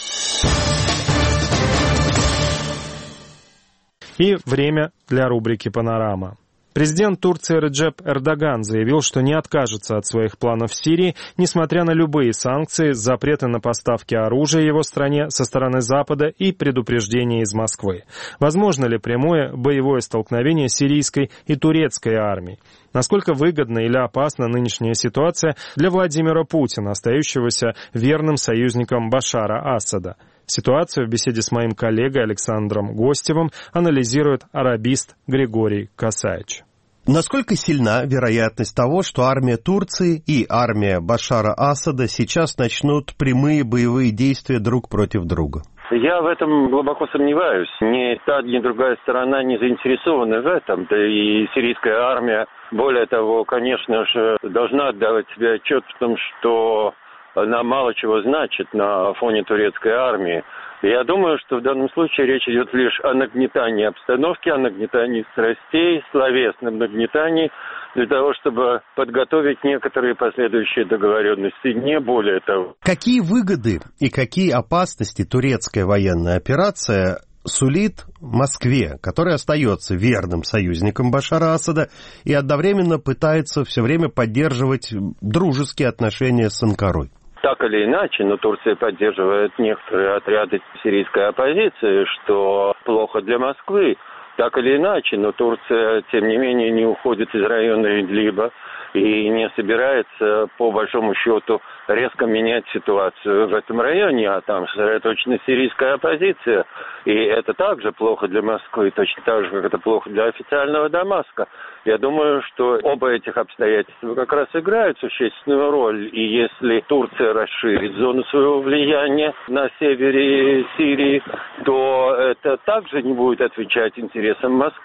И время для рубрики «Панорама». Президент Турции Реджеп Эрдоган заявил, что не откажется от своих планов в Сирии, несмотря на любые санкции, запреты на поставки оружия его стране со стороны Запада и предупреждения из Москвы. Возможно ли прямое боевое столкновение сирийской и турецкой армий? Насколько выгодна или опасна нынешняя ситуация для Владимира Путина, остающегося верным союзником Башара Асада? Ситуацию в беседе с моим коллегой Александром Гостевым анализирует арабист Григорий Касаич. Насколько сильна вероятность того, что армия Турции и армия Башара Асада сейчас начнут прямые боевые действия друг против друга? Я в этом глубоко сомневаюсь. Ни та, ни другая сторона не заинтересованы в этом. Да и сирийская армия, более того, конечно же, должна отдавать себе отчет в том, что она мало чего значит на фоне турецкой армии. Я думаю, что в данном случае речь идет лишь о нагнетании обстановки, о нагнетании страстей, словесном нагнетании, для того, чтобы подготовить некоторые последующие договоренности, не более того. Какие выгоды и какие опасности турецкая военная операция сулит Москве, которая остается верным союзником Башара Асада и одновременно пытается все время поддерживать дружеские отношения с Анкарой? Так или иначе, но Турция поддерживает некоторые отряды сирийской оппозиции, что плохо для Москвы. Так или иначе, но Турция, тем не менее, не уходит из района Идлиба и не собирается, по большому счету, резко менять ситуацию в этом районе, а там сосредоточена сирийская оппозиция. И это также плохо для Москвы, точно так же, как это плохо для официального Дамаска. Я думаю, что оба этих обстоятельства как раз играют существенную роль. И если Турция расширит зону своего влияния на севере Сирии, то это также не будет отвечать интересам Москвы.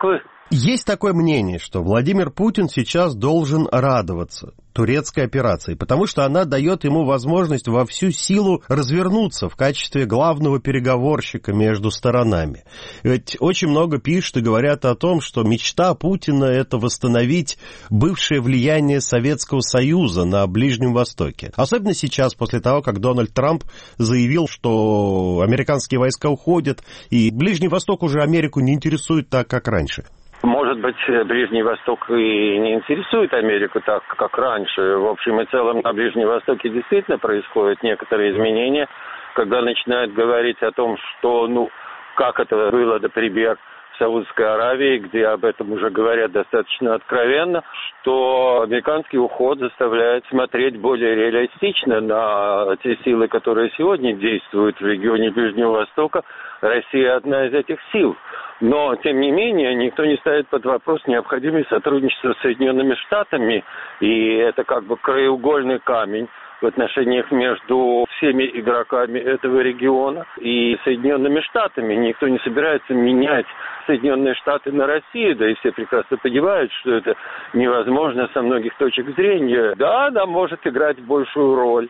Есть такое мнение, что Владимир Путин сейчас должен радоваться турецкой операции, потому что она дает ему возможность во всю силу развернуться в качестве главного переговорщика между сторонами. Ведь очень много пишут и говорят о том, что мечта Путина – это восстановить бывшее влияние Советского Союза на Ближнем Востоке. Особенно сейчас, после того, как Дональд Трамп заявил, что американские войска уходят, и Ближний Восток уже Америку не интересует так, как раньше. Может быть, Ближний Восток и не интересует Америку так, как раньше. В общем и целом, на Ближнем Востоке действительно происходят некоторые изменения, когда начинают говорить о том, что, как это было, например, в Саудовской Аравии, где об этом уже говорят достаточно откровенно, что американский уход заставляет смотреть более реалистично на те силы, которые сегодня действуют в регионе Ближнего Востока. Россия одна из этих сил. Но, тем не менее, никто не ставит под вопрос необходимость сотрудничества с Соединенными Штатами, и это как бы краеугольный камень в отношениях между всеми игроками этого региона и Соединенными Штатами. Никто не собирается менять Соединенные Штаты на Россию, да и все прекрасно понимают, что это невозможно со многих точек зрения. Да, она может играть большую роль,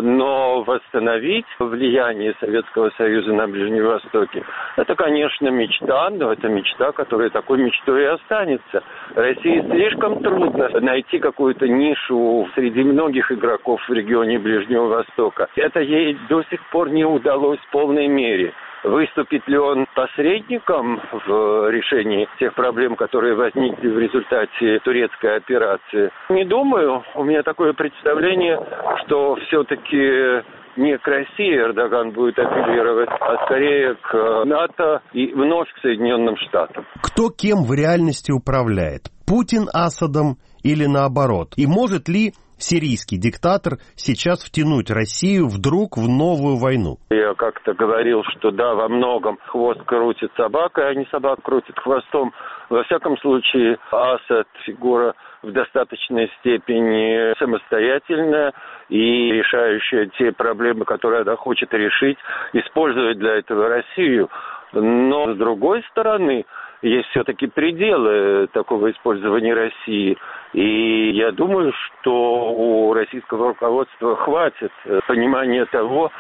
но восстановить влияние Советского Союза на Ближнем Востоке – это, конечно, мечта, но это мечта, которая такой мечтой и останется. России слишком трудно найти какую-то нишу среди многих игроков в регионе Ближнего Востока. Это ей до сих пор не удалось в полной мере. Выступит ли он посредником в решении тех проблем, которые возникли в результате турецкой операции? Не думаю. У меня такое представление, что все-таки не к России Эрдоган будет апеллировать, а скорее к НАТО и вновь к Соединенным Штатам. Кто кем в реальности управляет? Путин Асадом или наоборот? И может ли сирийский диктатор сейчас втянуть Россию вдруг в новую войну? Я как-то говорил, что да, во многом хвост крутит собака, а не собака крутит хвостом. Во всяком случае, Асад фигура в достаточной степени самостоятельная и решающая те проблемы, которые она хочет решить, использует для этого Россию. Но, с другой стороны, есть все-таки пределы такого использования России. И я думаю, что у российского руководства хватит понимания того,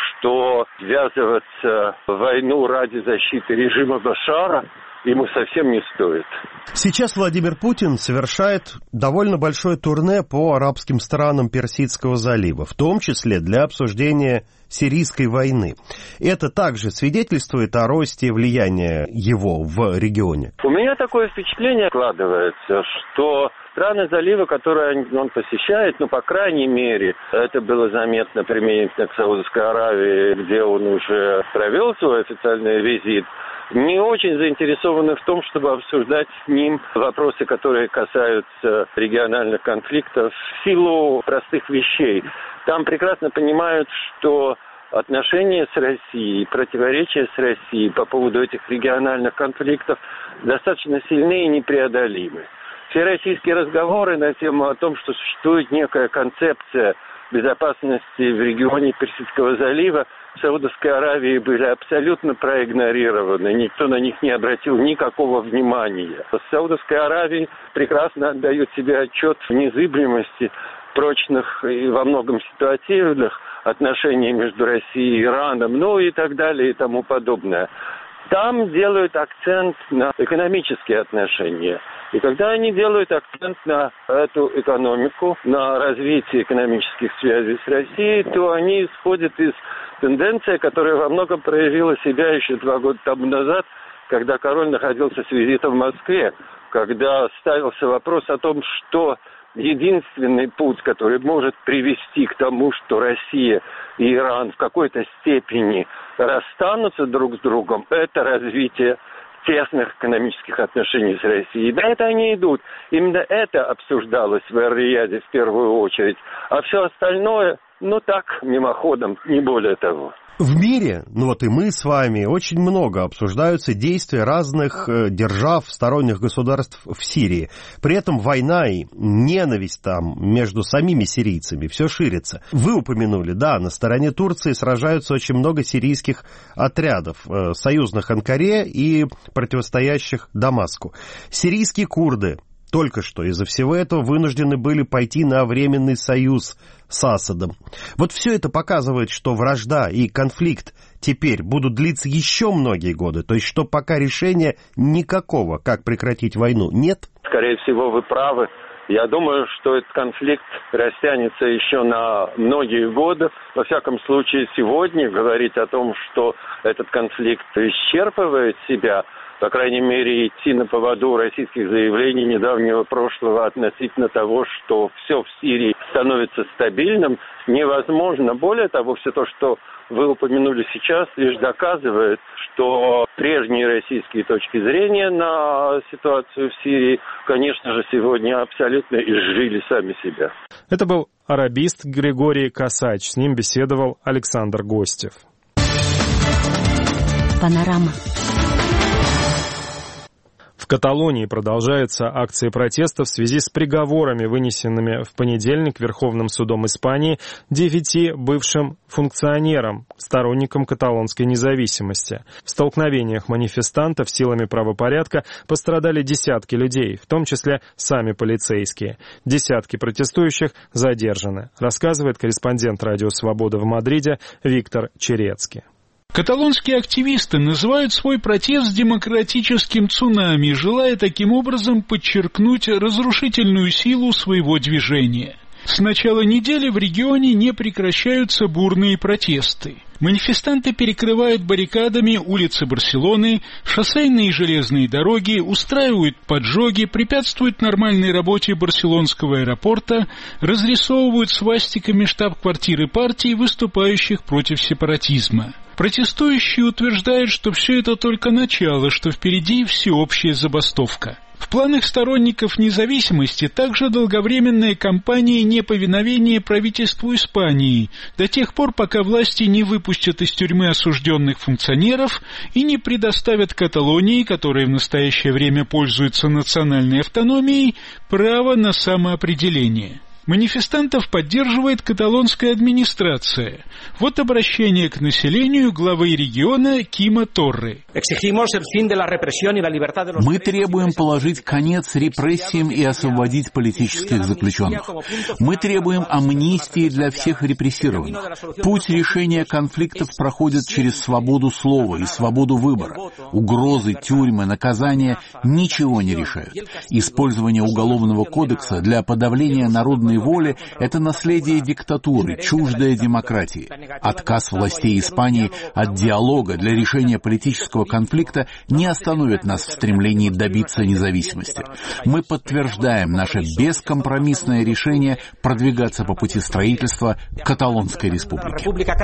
что ввязываться в войну ради защиты режима Башара ему совсем не стоит. Сейчас Владимир Путин совершает довольно большое турне по арабским странам Персидского залива, в том числе для обсуждения сирийской войны. Это также свидетельствует о росте влияния его в регионе? У меня такое впечатление складывается, что страны залива, которые он посещает, по крайней мере, это было заметно применительно к Саудовской Аравии, где он уже провел свой официальный визит, не очень заинтересованы в том, чтобы обсуждать с ним вопросы, которые касаются региональных конфликтов в силу простых вещей. Там прекрасно понимают, что отношения с Россией, противоречия с Россией по поводу этих региональных конфликтов достаточно сильны и непреодолимы. Все российские разговоры на тему о том, что существует некая концепция безопасности в регионе Персидского залива, в Саудовской Аравии были абсолютно проигнорированы. Никто на них не обратил никакого внимания. В Саудовской Аравии прекрасно отдают себе отчет в незыблемости прочных и во многом ситуативных отношений между Россией и Ираном, и так далее и тому подобное. Там делают акцент на экономические отношения. И когда они делают акцент на эту экономику, на развитие экономических связей с Россией, то они исходят из тенденции, которая во многом проявила себя еще 2 года тому назад, когда король находился с визитом в Москве, когда ставился вопрос о том, что единственный путь, который может привести к тому, что Россия и Иран в какой-то степени расстанутся друг с другом, это развитие тесных экономических отношений с Россией. И на это они идут. Именно это обсуждалось в Эр-Рияде в первую очередь. А все остальное, так, мимоходом, не более того. В мире, и мы с вами, очень много обсуждаются действия разных держав, сторонних государств в Сирии. При этом война и ненависть там между самими сирийцами все ширится. Вы упомянули, да, на стороне Турции сражаются очень много сирийских отрядов, союзных Анкаре и противостоящих Дамаску. Сирийские курды только что из-за всего этого вынуждены были пойти на временный союз с Асадом. Вот все это показывает, что вражда и конфликт теперь будут длиться еще многие годы. То есть, что пока решения никакого, как прекратить войну, нет? Скорее всего, вы правы. Я думаю, что этот конфликт растянется еще на многие годы. Во всяком случае, сегодня говорить о том, что этот конфликт исчерпывает себя, по крайней мере, идти на поводу российских заявлений недавнего прошлого относительно того, что все в Сирии становится стабильным, невозможно. Более того, все то, что вы упомянули сейчас, лишь доказывает, что прежние российские точки зрения на ситуацию в Сирии, конечно же, сегодня абсолютно изжили сами себя. Это был арабист Григорий Косач. С ним беседовал Александр Гостев. Панорама. В Каталонии продолжаются акции протеста в связи с приговорами, вынесенными в понедельник Верховным судом Испании 9 бывшим функционерам, сторонникам каталонской независимости. В столкновениях манифестантов с силами правопорядка пострадали десятки людей, в том числе сами полицейские. Десятки протестующих задержаны, рассказывает корреспондент «Радио Свобода» в Мадриде Виктор Черецкий. Каталонские активисты называют свой протест демократическим цунами, желая таким образом подчеркнуть разрушительную силу своего движения. С начала недели в регионе не прекращаются бурные протесты. Манифестанты перекрывают баррикадами улицы Барселоны, шоссейные и железные дороги, устраивают поджоги, препятствуют нормальной работе барселонского аэропорта, разрисовывают свастиками штаб-квартиры партий, выступающих против сепаратизма. Протестующие утверждают, что все это только начало, что впереди всеобщая забастовка. В планах сторонников независимости также долговременная кампания неповиновения правительству Испании до тех пор, пока власти не выпустят из тюрьмы осужденных функционеров и не предоставят Каталонии, которая в настоящее время пользуется национальной автономией, право на самоопределение. Манифестантов поддерживает каталонская администрация. Вот обращение к населению главы региона Кима Торре. Мы требуем положить конец репрессиям и освободить политических заключенных. Мы требуем амнистии для всех репрессированных. Путь решения конфликтов проходит через свободу слова и свободу выбора. Угрозы, тюрьмы, наказания ничего не решают. Использование уголовного кодекса для подавления народной воли – это наследие диктатуры, чуждое демократии. Отказ властей Испании от диалога для решения политического конфликта не остановит нас в стремлении добиться независимости. Мы подтверждаем наше бескомпромиссное решение продвигаться по пути строительства Каталонской республики.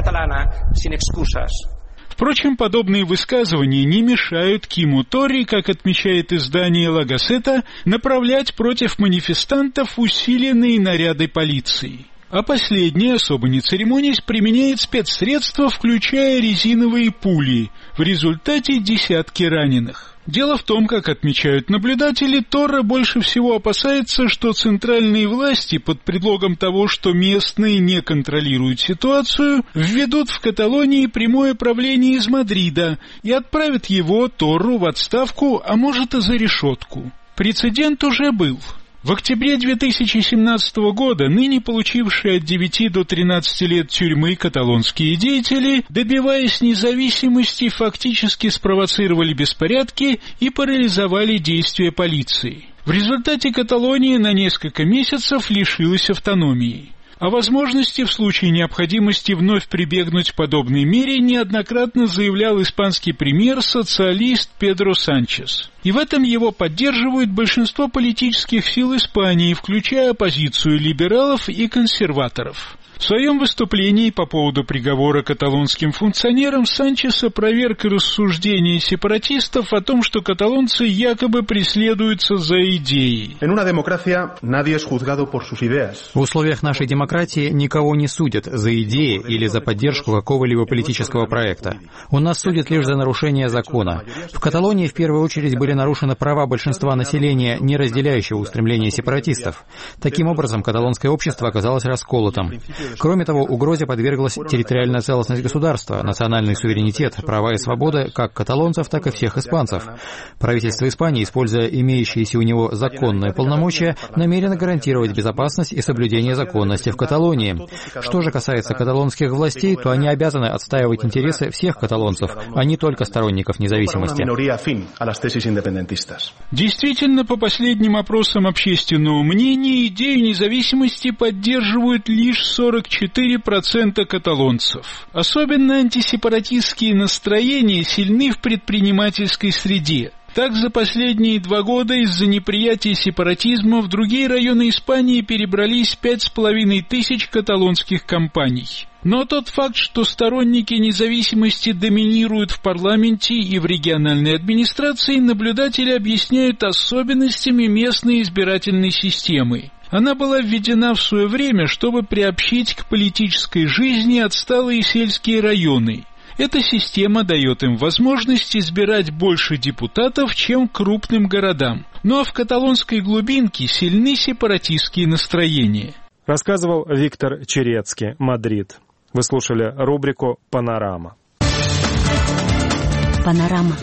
Впрочем, подобные высказывания не мешают Киму Торре, как отмечает издание «Ла Газета», направлять против манифестантов усиленные наряды полиции. А последняя, особо не церемонясь, применяет спецсредства, включая резиновые пули. В результате десятки раненых. Дело в том, как отмечают наблюдатели, Торре больше всего опасается, что центральные власти под предлогом того, что местные не контролируют ситуацию, введут в Каталонии прямое правление из Мадрида и отправят его, Торру, в отставку, а может и за решетку. Прецедент уже был. В октябре 2017 года ныне получившие от 9 до 13 лет тюрьмы каталонские деятели, добиваясь независимости, фактически спровоцировали беспорядки и парализовали действия полиции. В результате Каталония на несколько месяцев лишилась автономии. О возможности в случае необходимости вновь прибегнуть к подобной мере неоднократно заявлял испанский премьер-социалист Педро Санчес. И в этом его поддерживают большинство политических сил Испании, включая оппозицию либералов и консерваторов. В своем выступлении по поводу приговора каталонским функционерам Санчес опроверг рассуждения сепаратистов о том, что каталонцы якобы преследуются за идеи. В условиях нашей демократии никого не судят за идеи или за поддержку какого-либо политического проекта. У нас судят лишь за нарушение закона. В Каталонии в первую очередь были нарушены права большинства населения, не разделяющего устремления сепаратистов. Таким образом, каталонское общество оказалось расколотым. Кроме того, угрозе подверглась территориальная целостность государства, национальный суверенитет, права и свободы как каталонцев, так и всех испанцев. Правительство Испании, используя имеющиеся у него законные полномочия, намерено гарантировать безопасность и соблюдение законности в Каталонии. Что же касается каталонских властей, то они обязаны отстаивать интересы всех каталонцев, а не только сторонников независимости. Действительно, по последним опросам общественного мнения, идею независимости поддерживают лишь 44% каталонцев. Особенно антисепаратистские настроения сильны в предпринимательской среде. Так, за последние 2 года из-за неприятия сепаратизма в другие районы Испании перебрались 5500 каталонских компаний. Но тот факт, что сторонники независимости доминируют в парламенте и в региональной администрации, наблюдатели объясняют особенностями местной избирательной системы. Она была введена в свое время, чтобы приобщить к политической жизни отсталые сельские районы. Эта система дает им возможность избирать больше депутатов, чем крупным городам. Ну а в каталонской глубинке сильны сепаратистские настроения. Рассказывал Виктор Черецкий, Мадрид. Вы слушали рубрику «Панорама». Панорама.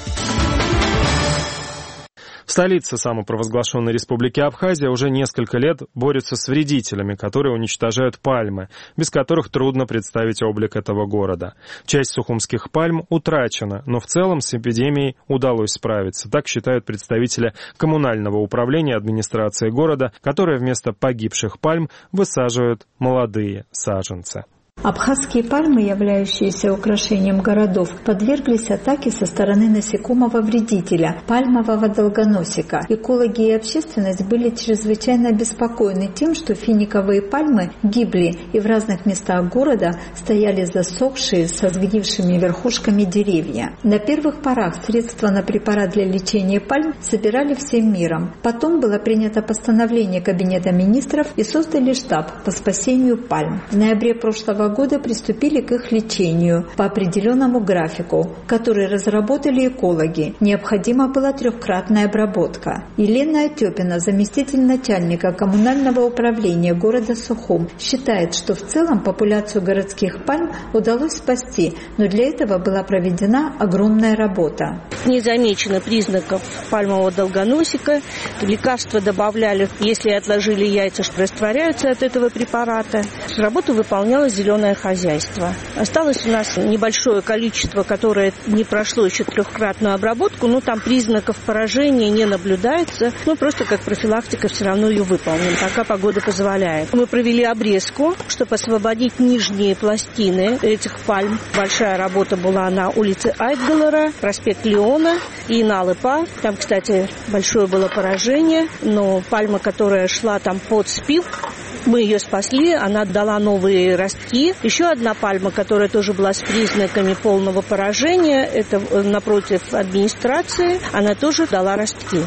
Столица самопровозглашенной республики Абхазия уже несколько лет борется с вредителями, которые уничтожают пальмы, без которых трудно представить облик этого города. Часть сухумских пальм утрачена, но в целом с эпидемией удалось справиться. Так считают представители коммунального управления администрации города, которые вместо погибших пальм высаживают молодые саженцы. Абхазские пальмы, являющиеся украшением городов, подверглись атаке со стороны насекомого вредителя – пальмового долгоносика. Экологи и общественность были чрезвычайно обеспокоены тем, что финиковые пальмы гибли, и в разных местах города стояли засохшие со сгнившими верхушками деревья. На первых порах средства на препарат для лечения пальм собирали всем миром. Потом было принято постановление Кабинета министров и создали штаб по спасению пальм. В ноябре прошлого года приступили к их лечению по определенному графику, который разработали экологи. Необходима была 3-кратная обработка. Елена Отепина, заместитель начальника коммунального управления города Сухум, считает, что в целом популяцию городских пальм удалось спасти, но для этого была проведена огромная работа. Не замечено признаков пальмового долгоносика. Лекарства добавляли, если отложили яйца, что растворяются от этого препарата. Работу выполняло зеленое хозяйство. Осталось у нас небольшое количество, которое не прошло еще 3-кратную обработку, но там признаков поражения не наблюдается. Просто как профилактика все равно ее выполним, пока погода позволяет. Мы провели обрезку, чтобы освободить нижние пластины этих пальм. Большая работа была на улице Айтгалера, проспект Леона и на Лыпа. Там, кстати, большое было поражение, но пальма, которая шла там под спил, мы ее спасли, она дала новые ростки. Еще одна пальма, которая тоже была с признаками полного поражения, это напротив администрации, она тоже дала ростки.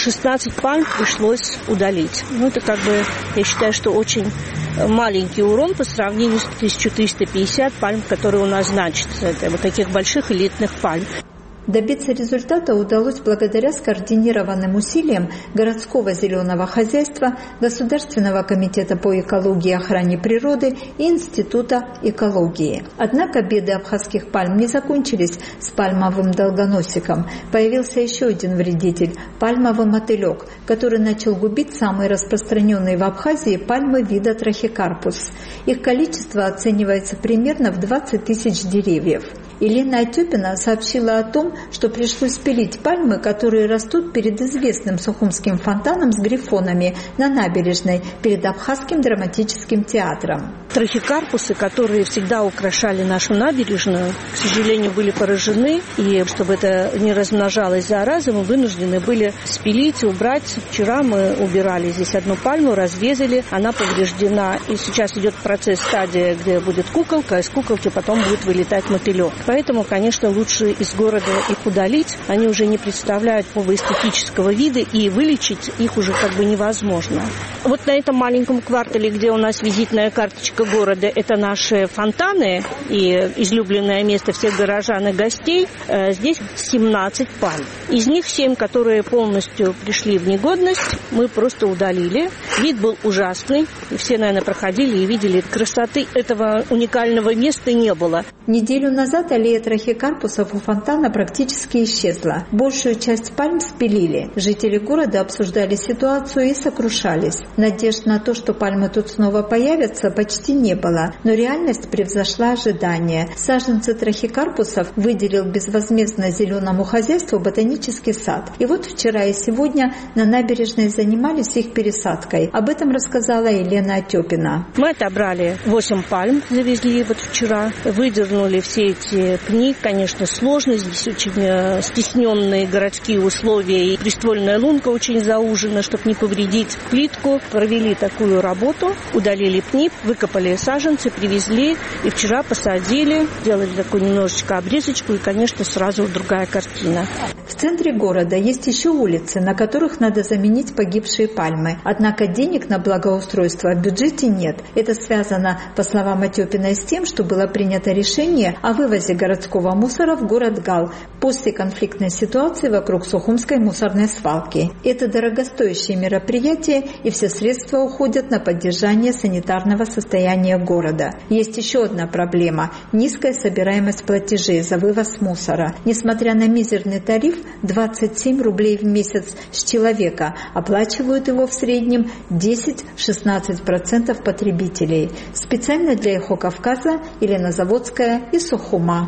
16 пальм пришлось удалить. Это я считаю, что очень маленький урон по сравнению с 1350 пальм, которые у нас значатся. Это таких больших элитных пальм. Добиться результата удалось благодаря скоординированным усилиям городского зеленого хозяйства, Государственного комитета по экологии и охране природы и Института экологии. Однако беды абхазских пальм не закончились с пальмовым долгоносиком. Появился еще один вредитель – пальмовый мотылек, который начал губить самые распространенные в Абхазии пальмы вида трахикарпус. Их количество оценивается примерно в 20 тысяч деревьев. Елена Отепина сообщила о том, что пришлось пилить пальмы, которые растут перед известным сухумским фонтаном с грифонами на набережной перед Абхазским драматическим театром. Трахекарпусы, которые всегда украшали нашу набережную, к сожалению, были поражены. И чтобы это не размножалось зараза, мы вынуждены были спилить, убрать. Вчера мы убирали здесь одну пальму, разрезали, она повреждена. И сейчас идет процесс, стадия, где будет куколка, а из куколки потом будет вылетать мотылек. Поэтому, конечно, лучше из города их удалить. Они уже не представляют эстетического вида, и вылечить их уже как бы невозможно. Вот на этом маленьком квартале, где у нас визитная карточка города, это наши фонтаны и излюбленное место всех горожан и гостей. Здесь 17 пальм. Из них 7, которые полностью пришли в негодность, мы просто удалили. Вид был ужасный. Все, наверное, проходили и видели, красоты этого уникального места не было. Неделю назад аллея трахекарпусов у фонтана практически исчезла. Большую часть пальм спилили. Жители города обсуждали ситуацию и сокрушались. Надежд на то, что пальмы тут снова появятся, почти не было. Но реальность превзошла ожидания. Саженцы трахекарпусов выделил безвозмездно зеленому хозяйству ботанический сад. И вот вчера и сегодня на набережной занимались их пересадкой. Об этом рассказала Елена Отепина. Мы отобрали 8 пальм, завезли вот вчера, выдернули все эти пни. Конечно, сложно, здесь очень стесненные городские условия, и приствольная лунка очень заужена, чтобы не повредить плитку. Провели такую работу, удалили пни, выкопали саженцы, привезли, и вчера посадили, делали такую немножечко обрезочку, и, конечно, сразу другая картина. В центре города есть еще улицы, на которых надо заменить погибшие пальмы. Однако денег на благоустройство в бюджете нет. Это связано, по словам Отепиной, с тем, что было принято решение о вывозе городского мусора в город Гал после конфликтной ситуации вокруг Сухумской мусорной свалки. Это дорогостоящее мероприятие, и все средства уходят на поддержание санитарного состояния города. Есть еще одна проблема – низкая собираемость платежей за вывоз мусора. Несмотря на мизерный тариф 27 рублей в месяц с человека, оплачивают его в среднем 10-16% потребителей. Специально для Эхо Кавказа Елена Заводская из Сухума.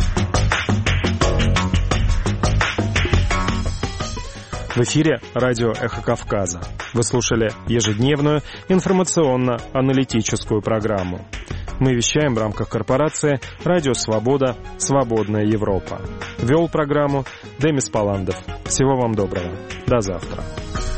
В эфире радио «Эхо Кавказа». Вы слушали ежедневную информационно-аналитическую программу. Мы вещаем в рамках корпорации «Радио Свобода. Свободная Европа». Вел программу Демис Паландов. Всего вам доброго. До завтра.